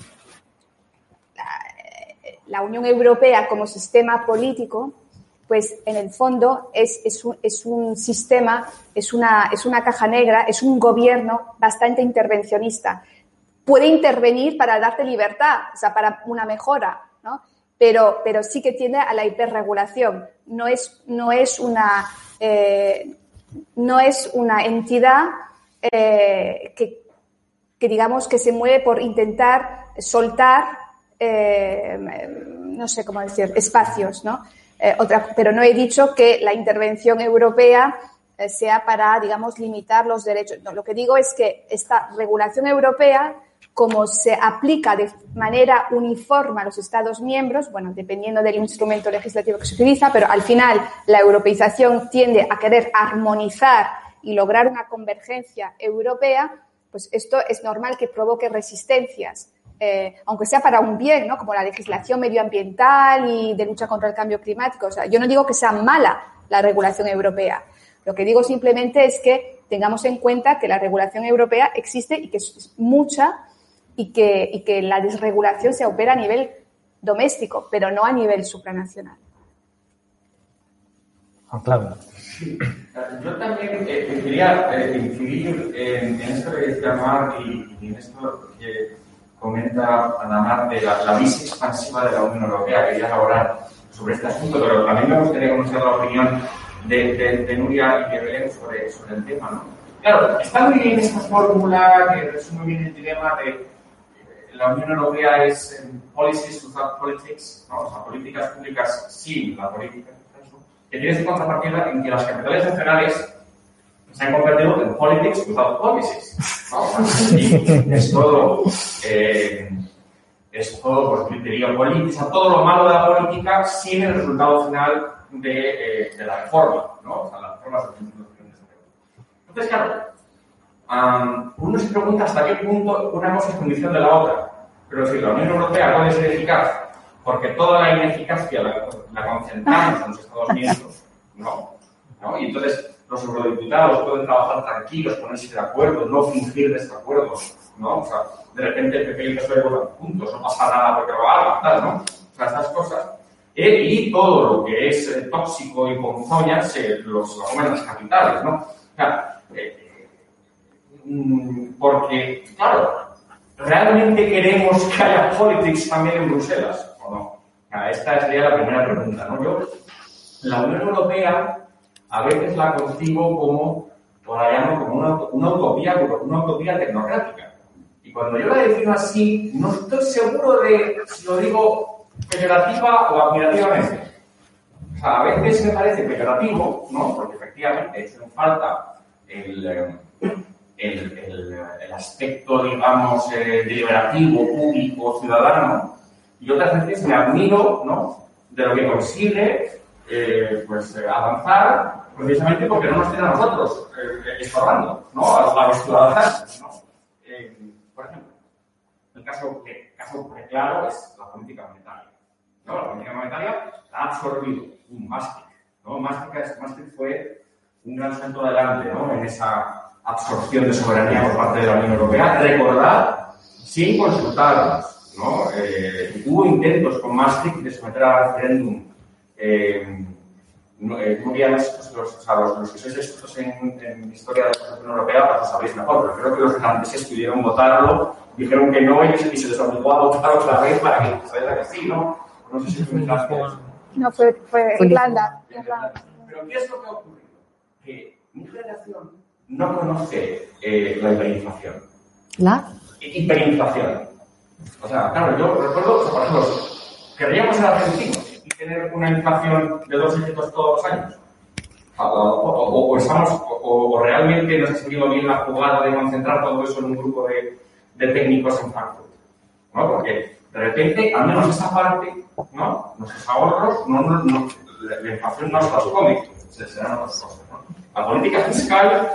la, la Unión Europea como sistema político, pues en el fondo es, es, un, es un sistema, es una, es una caja negra, es un gobierno bastante intervencionista. Puede intervenir para darte libertad, o sea, para una mejora, ¿no? Pero, pero sí que tiende a la hiperregulación. No es, no es una, eh, no es una entidad eh, que, que digamos que se mueve por intentar soltar, eh, no sé cómo decir, espacios, ¿no? Eh, otra, pero no he dicho que la intervención europea eh, sea para, digamos, limitar los derechos. No, lo que digo es que esta regulación europea, como se aplica de manera uniforme a los Estados miembros, bueno, dependiendo del instrumento legislativo que se utiliza, pero al final la europeización tiende a querer armonizar y lograr una convergencia europea, pues esto es normal que provoque resistencias. Eh, aunque sea para un bien, ¿no? Como la legislación medioambiental y de lucha contra el cambio climático. O sea, yo no digo que sea mala la regulación europea. Lo que digo simplemente es que tengamos en cuenta que la regulación europea existe y que es mucha y que, y que la desregulación se opera a nivel doméstico, pero no a nivel supranacional. Juan Claudio. Sí. Yo también eh, quería eh, incidir en, en esto que decía Mar y, y en esto que comenta Ana Mar de la, la visión expansiva de la Unión Europea. Quería elaborar sobre este asunto, pero también me gustaría conocer la opinión de, de, de Nuria y de Belén sobre, sobre el tema, ¿no? Claro, está muy bien esta fórmula que resume bien el dilema de eh, la Unión Europea es um, policies without politics, ¿no? O sea, políticas públicas sin la política, que tiene esta contrapartida en que las capitales nacionales se han convertido en politics without policies, ¿no? Y es todo, eh, es todo, pues, criterio político, todo lo malo de la política sin el resultado final de, eh, de la reforma, ¿no? O sea, las reformas de instituciones. Entonces, claro, um, uno se pregunta hasta qué punto una cosa es condición de la otra. Pero si la Unión Europea puede ser eficaz porque toda la ineficacia la, la concentramos en los Estados miembros, ¿no? ¿no? Y entonces los eurodiputados pueden trabajar tranquilos, ponerse de acuerdo, no fingir desacuerdos, ¿no? O sea, de repente el P P y el P S O E votan juntos, no pasa nada porque lo hagan, tal, ¿no? O sea, estas cosas. Eh, y todo lo que es eh, tóxico y ponzoña se los lo comen las capitales, ¿no? O sea, eh, mm, porque, claro, ¿realmente queremos que haya politics también en Bruselas o no? O sea, esta sería la primera pregunta, ¿no? Yo, la Unión Europea a veces la concibo como, o la llamo como una, una utopía, una utopía tecnocrática. Y cuando yo la defino así, no estoy seguro de si lo digo peyorativa o admirativamente. O sea, a veces me parece peyorativo, ¿no? Porque efectivamente es en falta el, el, el, el aspecto, digamos, eh, deliberativo, público, ciudadano. Y otras veces me admiro, ¿no? De lo que consigue Eh, pues eh, avanzar precisamente porque no nos tiene a nosotros eh, estorbando, ¿no? A, a los ciudadanos, ¿no? Eh, por ejemplo, el caso, el caso claro es la política monetaria, ¿no? La política monetaria ha absorbido un Maastricht, ¿no? Maastricht, Maastricht fue un gran salto adelante, ¿no? En esa absorción de soberanía por parte de la Unión Europea. Recordad, sin consultarnos, ¿no? Eh, hubo intentos con Maastricht de someter al referéndum. Eh, no, eh, no voy a los, los, o sea, los, los que sois expertos en, en historia de la Unión Europea, pues lo sabéis mejor, pero creo que los irlandeses pudieron votarlo, dijeron que no y se les obligó a votar otra vez para que sabéis que sí, ¿no? No sé si fue Irlanda. No, fue, fue Irlanda. Irlanda. Pero ¿qué es lo que ha ocurrido? Que mi generación no conoce eh, la hiperinflación. ¿La? Hiperinflación. O sea, claro, yo recuerdo, o sea, por ejemplo, querríamos ser argentinos y tener una inflación de dos dígitos todos los años. O, o, o, estamos, o, o realmente nos ha salido bien la jugada de concentrar todo eso en un grupo de, de técnicos en Frankfurt, ¿no? Porque de repente, al menos esa parte, ¿no? Nuestros ahorros, no, no, no, la, la inflación no se los come, se serán otras cosas, ¿no? La política fiscal,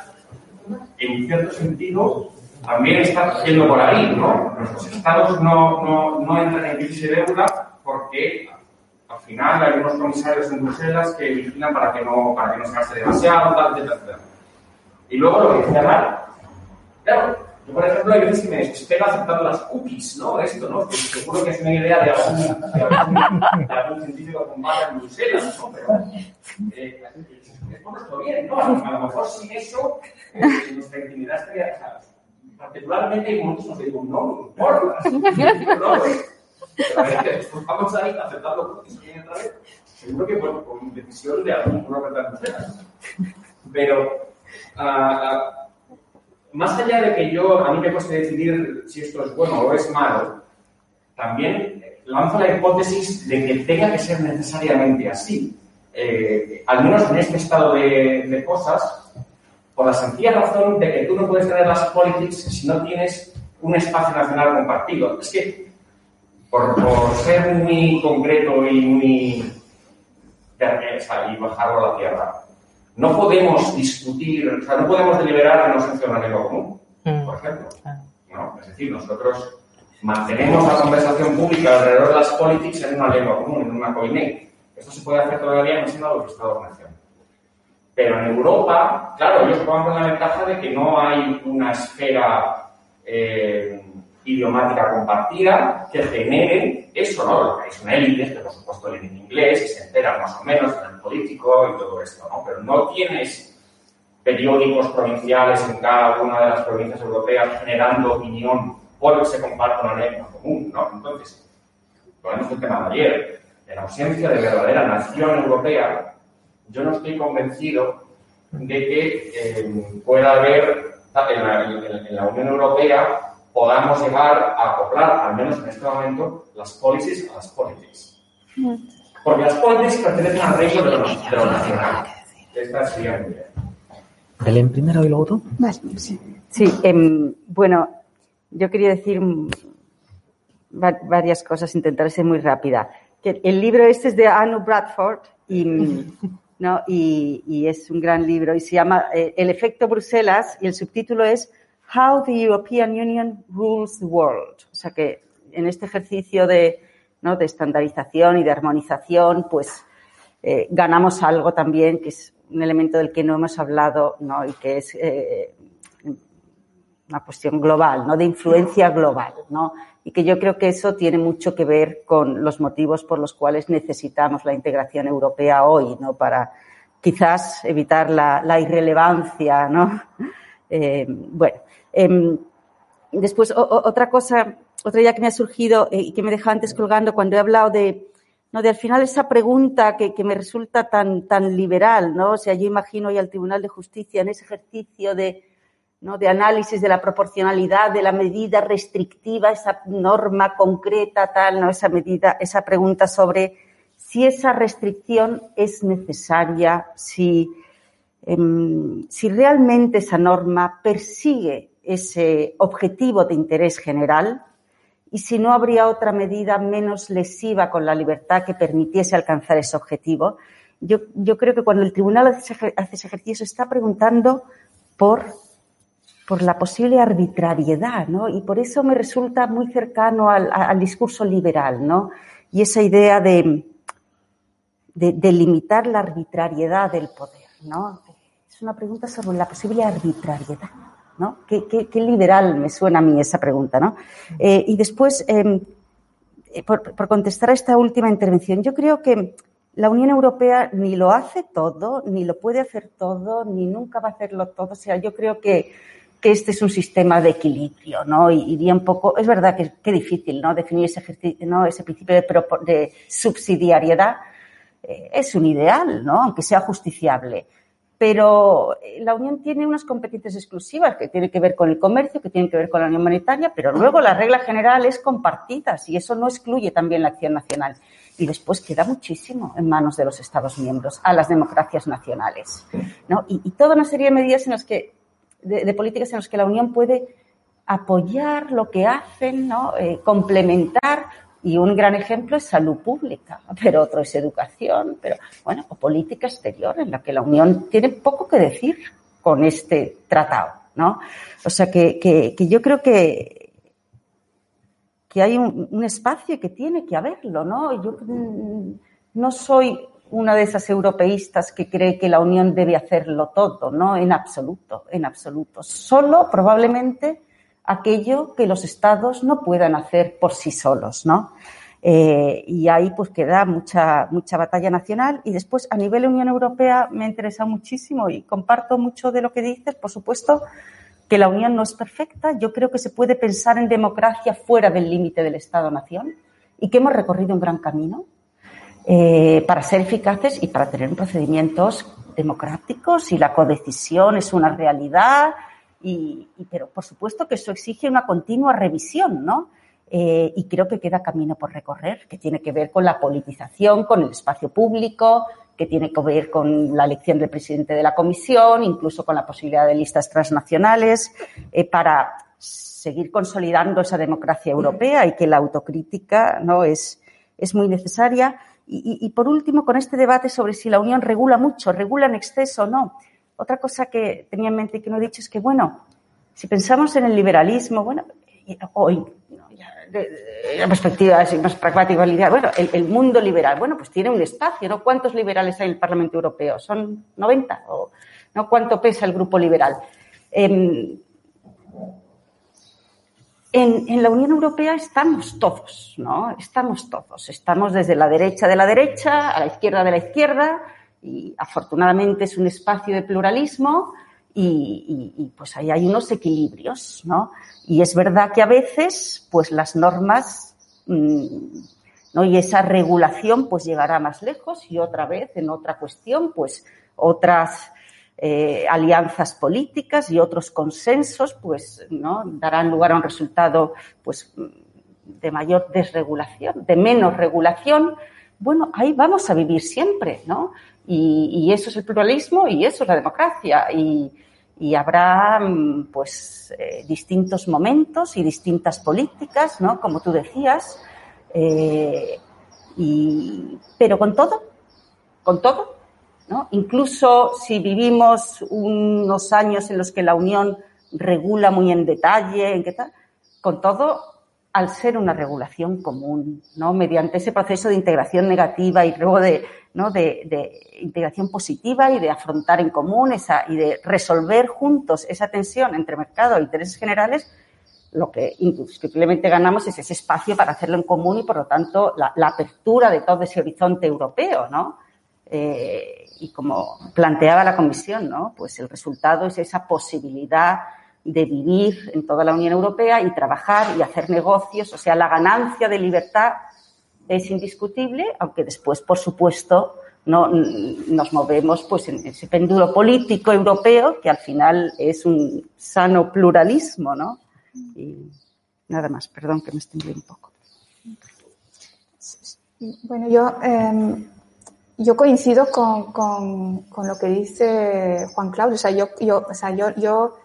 en cierto sentido, también está yendo por ahí, ¿no? Nuestros estados no, no, no entran en crisis de deuda porque al final hay unos comisarios en Bruselas que vigilan para que no, para que no se gaste demasiado, tal, etcétera, etcétera. Y luego lo que decía mal, claro, yo por ejemplo hay veces que me desespero aceptando las cookies, ¿no? Esto, ¿no? Que seguro que es una idea de algún, de algún, de algún científico con base en Bruselas, ¿no? Pero eh, es por nuestro bien, ¿no? A lo mejor sin eso eh, nuestra intimidad estaría, o sea, particularmente hay muchos nos digo, no, no importa, no, vamos a ir aceptando cookies que otra vez, seguro que por, por decisión de algún propietario de Bruselas. Pero uh, más allá de que yo, a mí me cueste decidir si esto es bueno o es malo, también lanzo la hipótesis de que tenga que ser necesariamente así. Eh, al menos en este estado de, de cosas, por la sencilla razón de que tú no puedes tener las politics si no tienes un espacio nacional compartido. Es que, por, por ser muy concreto y muy... y bajarlo a la tierra, no podemos discutir, o sea, no podemos deliberar en ausencia de una lengua común, por ejemplo. ¿No? Es decir, nosotros mantenemos la conversación pública alrededor de las politics en una lengua común, en una coine. Esto se puede hacer todavía no siendo los Estados-nación. Pero en Europa, claro, ellos juegan con la ventaja de que no hay una esfera eh, idiomática compartida que genere eso, ¿no? Lo que hay son élites, que por supuesto leen en inglés y se enteran más o menos en el político y todo esto, ¿no? Pero no tienes periódicos provinciales en cada una de las provincias europeas generando opinión porque se comparte una lengua común, ¿no? Entonces, ponemos el tema de ayer, en ausencia de verdadera nación europea, yo no estoy convencido de que eh, pueda haber, en la, en, en la Unión Europea, podamos llegar a acoplar, al menos en este momento, las policies a las politics. Porque las politics pertenecen al reino de lo, de lo nacional. Esta sería mi idea. Belén primero y luego tú. Sí, sí eh, bueno, yo quería decir va, varias cosas, intentaré ser muy rápida. Que el libro este es de Anu Bradford y, ¿no? y, y es un gran libro y se llama eh, El efecto Bruselas y el subtítulo es How the European Union Rules the World. O sea que en este ejercicio de, ¿no?, de estandarización y de armonización, pues eh, ganamos algo también, que es un elemento del que no hemos hablado, ¿no?, y que es eh, una cuestión global, ¿no?, de influencia global, ¿no? Y que yo creo que eso tiene mucho que ver con los motivos por los cuales necesitamos la integración europea hoy, ¿no?, para quizás evitar la, la irrelevancia, ¿no? Eh, bueno, eh, después o, o, otra cosa, otra idea que me ha surgido y eh, que me dejaba antes colgando cuando he hablado de, no, de al final esa pregunta que, que me resulta tan, tan liberal, ¿no? O sea, yo imagino hoy al Tribunal de Justicia en ese ejercicio de, ¿no?, de análisis de la proporcionalidad, de la medida restrictiva, esa norma concreta, tal, ¿no?, esa medida, esa pregunta sobre si esa restricción es necesaria, si, eh, si realmente esa norma persigue ese objetivo de interés general y si no habría otra medida menos lesiva con la libertad que permitiese alcanzar ese objetivo. Yo, yo creo que cuando el tribunal hace ese, hace ese ejercicio se está preguntando por, por la posible arbitrariedad, ¿no? Y por eso me resulta muy cercano al, al discurso liberal, ¿no? Y esa idea de, de, de limitar la arbitrariedad del poder, ¿no? Es una pregunta sobre la posible arbitrariedad, ¿no? Qué, qué, qué liberal me suena a mí esa pregunta, ¿no? Eh, y después, eh, por, por contestar a esta última intervención, yo creo que la Unión Europea ni lo hace todo, ni lo puede hacer todo, ni nunca va a hacerlo todo. O sea, yo creo que, que este es un sistema de equilibrio, ¿no? Y, y bien poco, es verdad que es difícil, ¿no?, definir ese ejercicio, ¿no?, ese principio de, de subsidiariedad. Eh, es un ideal, ¿no?, aunque sea justiciable. Pero la Unión tiene unas competencias exclusivas que tienen que ver con el comercio, que tienen que ver con la Unión Monetaria, pero luego la regla general es compartidas y eso no excluye también la acción nacional. Y después queda muchísimo en manos de los Estados miembros, a las democracias nacionales, ¿no? Y, y toda una serie de medidas en las que, de, de políticas en las que la Unión puede apoyar lo que hacen, ¿no?, eh, complementar. Y un gran ejemplo es salud pública, pero otro es educación, pero bueno, o política exterior, en la que la Unión tiene poco que decir con este tratado, ¿no? O sea que, que, que yo creo que, que hay un, un espacio que tiene que haberlo, ¿no? Yo no soy una de esas europeístas que cree que la Unión debe hacerlo todo, ¿no? En absoluto, en absoluto. Solo probablemente aquello que los Estados no puedan hacer por sí solos, ¿no? Eh, y ahí pues queda mucha mucha batalla nacional. Y después, a nivel Unión Europea, me ha interesado muchísimo y comparto mucho de lo que dices. Por supuesto que la Unión no es perfecta. Yo creo que se puede pensar en democracia fuera del límite del Estado-nación y que hemos recorrido un gran camino eh, para ser eficaces y para tener procedimientos democráticos, y la codecisión es una realidad. Y, y, pero, por supuesto, que eso exige una continua revisión, ¿no? Eh, y creo que queda camino por recorrer, que tiene que ver con la politización, con el espacio público, que tiene que ver con la elección del presidente de la Comisión, incluso con la posibilidad de listas transnacionales, eh, para seguir consolidando esa democracia europea, y que la autocrítica, ¿no?, es, es muy necesaria. Y, y, y, por último, con este debate sobre si la Unión regula mucho, regula en exceso o no. Otra cosa que tenía en mente y que no he dicho es que, bueno, si pensamos en el liberalismo, bueno, hoy, no, ya, de, de, de perspectiva así más pragmática, bueno, el, el mundo liberal, bueno, pues tiene un espacio, ¿no? ¿Cuántos liberales hay en el Parlamento Europeo? ¿Son noventa? ¿O no? ¿Cuánto pesa el grupo liberal? Eh, en, en la Unión Europea estamos todos, ¿no? Estamos todos. Estamos desde la derecha de la derecha a la izquierda de la izquierda. Y afortunadamente es un espacio de pluralismo y, y, y pues ahí hay unos equilibrios, ¿no? Y es verdad que a veces pues las normas, ¿no?, y esa regulación pues llegará más lejos, y otra vez en otra cuestión pues otras eh, alianzas políticas y otros consensos pues, ¿no?, darán lugar a un resultado pues de mayor desregulación, de menos regulación. Bueno, ahí vamos a vivir siempre, ¿no? Y, y eso es el pluralismo y eso es la democracia. Y, y habrá, pues, eh, distintos momentos y distintas políticas, ¿no?, como tú decías. Eh, y, pero con todo, con todo, ¿no? Incluso si vivimos unos años en los que la Unión regula muy en detalle, en qué tal, con todo, al ser una regulación común, ¿no? Mediante ese proceso de integración negativa y luego de, ¿no? de, de integración positiva y de afrontar en común esa y de resolver juntos esa tensión entre mercado e intereses generales, lo que indiscutiblemente ganamos es ese espacio para hacerlo en común y, por lo tanto, la, la apertura de todo ese horizonte europeo, ¿no? Eh, y como planteaba la Comisión, ¿no? Pues el resultado es esa posibilidad de vivir en toda la Unión Europea y trabajar y hacer negocios. O sea, la ganancia de libertad es indiscutible, aunque después, por supuesto, no nos movemos pues en ese péndulo político europeo que al final es un sano pluralismo, ¿no? Y nada más, perdón que me extendí un poco. Bueno, yo eh, yo coincido con, con, con lo que dice Juan Claudio. O sea, yo yo o sea, yo yo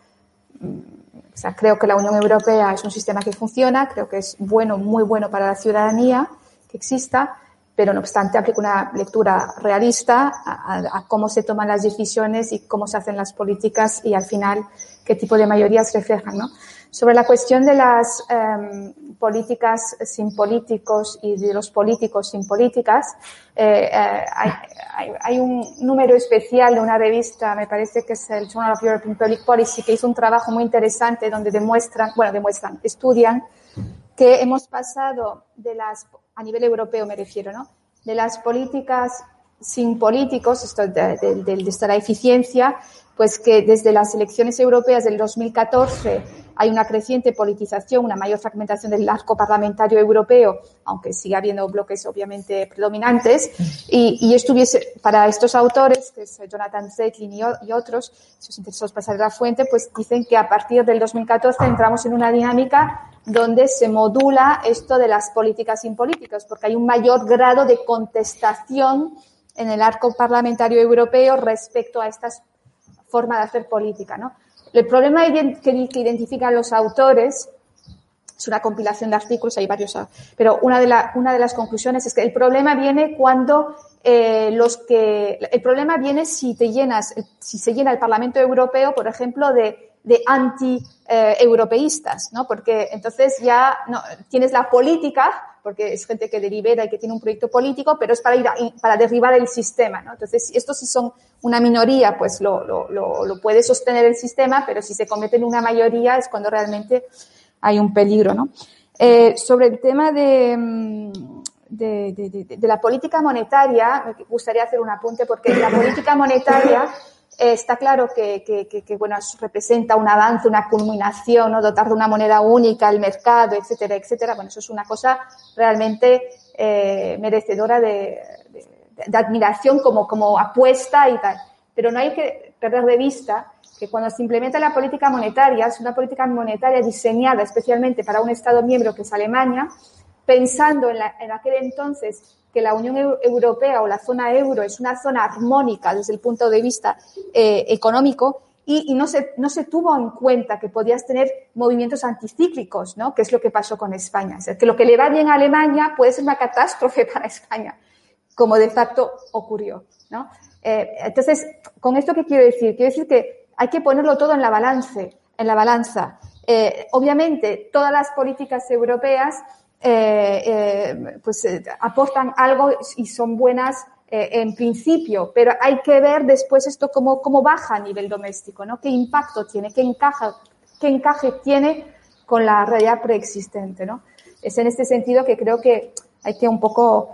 o sea, creo que la Unión Europea es un sistema que funciona, creo que es bueno, muy bueno para la ciudadanía que exista, pero no obstante aplico una lectura realista a, a, a cómo se toman las decisiones y cómo se hacen las políticas y al final qué tipo de mayorías reflejan, ¿no? Sobre la cuestión de las eh, políticas sin políticos y de los políticos sin políticas, eh, eh, hay, hay, hay un número especial de una revista, me parece que es el Journal of European Public Policy, que hizo un trabajo muy interesante donde demuestran, bueno, demuestran, estudian que hemos pasado de las, a nivel europeo me refiero, ¿no? De las políticas sin políticos, esto de, de, de, de la eficiencia, pues que desde las elecciones europeas del dos mil catorce hay una creciente politización, una mayor fragmentación del arco parlamentario europeo, aunque siga habiendo bloques obviamente predominantes, y, y estuviese, para estos autores, que es Jonathan Zeitlin y, y otros, si os interesa os pasaré la fuente, pues dicen que a partir del dos mil catorce entramos en una dinámica donde se modula esto de las políticas sin políticos, porque hay un mayor grado de contestación en el arco parlamentario europeo respecto a estas formas de hacer política, ¿no? El problema que identifican los autores es una compilación de artículos, hay varios, pero una de, la, una de las conclusiones es que el problema viene cuando eh, los que, el problema viene si te llenas, si se llena el Parlamento Europeo, por ejemplo, de, de anti-europeístas, eh, ¿no? Porque entonces ya no, tienes la política, porque es gente que delibera y que tiene un proyecto político, pero es para ir a, para derribar el sistema, ¿no? Entonces, estos si son una minoría, pues lo, lo, lo, lo puede sostener el sistema, pero si se convierte en una mayoría es cuando realmente hay un peligro, ¿no? Eh, sobre el tema de, de, de, de, de la política monetaria, me gustaría hacer un apunte porque la política monetaria Eh, está claro que, que, que, que, bueno, representa un avance, una culminación, ¿no? Dotar de una moneda única el mercado, etcétera, etcétera. Bueno, eso es una cosa realmente eh, merecedora de, de, de admiración como, como apuesta y tal. Pero no hay que perder de vista que cuando se implementa la política monetaria, es una política monetaria diseñada especialmente para un Estado miembro que es Alemania, pensando en, la, en aquel entonces que la Unión Europea o la zona euro es una zona armónica desde el punto de vista eh, económico y, y no se no se tuvo en cuenta que podías tener movimientos anticíclicos, ¿no? Que es lo que pasó con España. O sea, que lo que le va bien a Alemania puede ser una catástrofe para España, como de facto ocurrió, ¿no? Eh, entonces, ¿con esto qué quiero decir? Quiero decir que hay que ponerlo todo en la balance, en la balanza. Eh, obviamente, todas las políticas europeas Eh, eh, pues eh, aportan algo y son buenas eh, en principio, pero hay que ver después esto cómo, cómo baja a nivel doméstico, ¿no? Qué impacto tiene, qué encaja, qué encaje tiene con la realidad preexistente, ¿no? Es en este sentido que creo que hay que un poco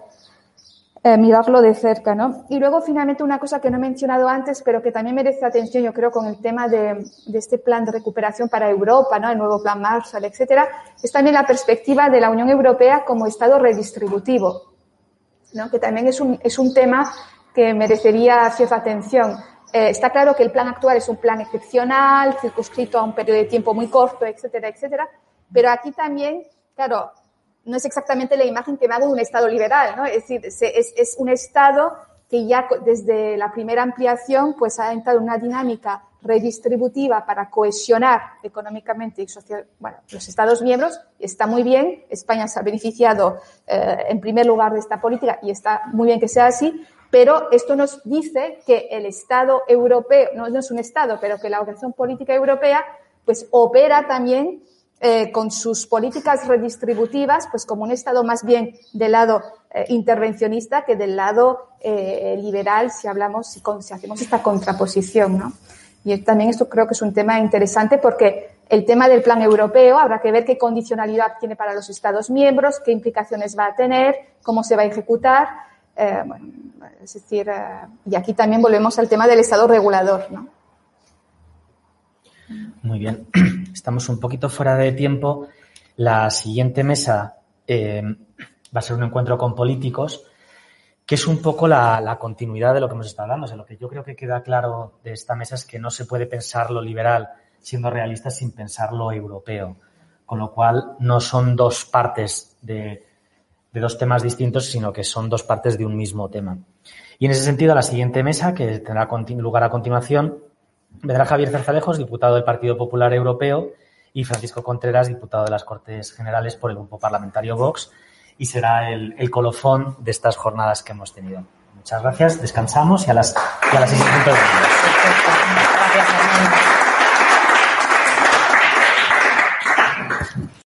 eh, mirarlo de cerca, ¿no? Y luego, finalmente, una cosa que no he mencionado antes, pero que también merece atención, yo creo, con el tema de, de este plan de recuperación para Europa, ¿no? El nuevo plan Marshall, etcétera, es también la perspectiva de la Unión Europea como Estado redistributivo, ¿no? Que también es un, es un tema que merecería cierta atención. Eh, está claro que el plan actual es un plan excepcional, circunscrito a un periodo de tiempo muy corto, etcétera, etcétera, pero aquí también, claro, no es exactamente la imagen que me hago de un Estado liberal, ¿no? Es decir, es, es un Estado que ya desde la primera ampliación pues ha entrado en una dinámica redistributiva para cohesionar económicamente y social, bueno, los Estados miembros, y está muy bien. España se ha beneficiado eh, en primer lugar de esta política y está muy bien que sea así, pero esto nos dice que el Estado europeo, no, no es un Estado, pero que la Organización Política Europea pues opera también eh, con sus políticas redistributivas, pues como un Estado más bien del lado eh, intervencionista que del lado eh, liberal, si hablamos, si, con, si hacemos esta contraposición, ¿no? Y también esto creo que es un tema interesante porque el tema del plan europeo habrá que ver qué condicionalidad tiene para los Estados miembros, qué implicaciones va a tener, cómo se va a ejecutar. Eh, bueno, es decir, eh, y aquí también volvemos al tema del Estado regulador, ¿no? Muy bien. Estamos un poquito fuera de tiempo. La siguiente mesa eh, va a ser un encuentro con políticos, que es un poco la, la continuidad de lo que hemos estado hablando. O sea, lo que yo creo que queda claro de esta mesa es que no se puede pensar lo liberal siendo realista sin pensar lo europeo. Con lo cual, no son dos partes de, de dos temas distintos, sino que son dos partes de un mismo tema. Y en ese sentido, la siguiente mesa, que tendrá lugar a continuación, vendrá Javier Zarzalejos, diputado del Partido Popular Europeo, y Francisco Contreras, diputado de las Cortes Generales por el Grupo Parlamentario Vox, y será el, el colofón de estas jornadas que hemos tenido. Muchas gracias, descansamos y a las, y a las seis y punto de la tarde. Gracias, Armando.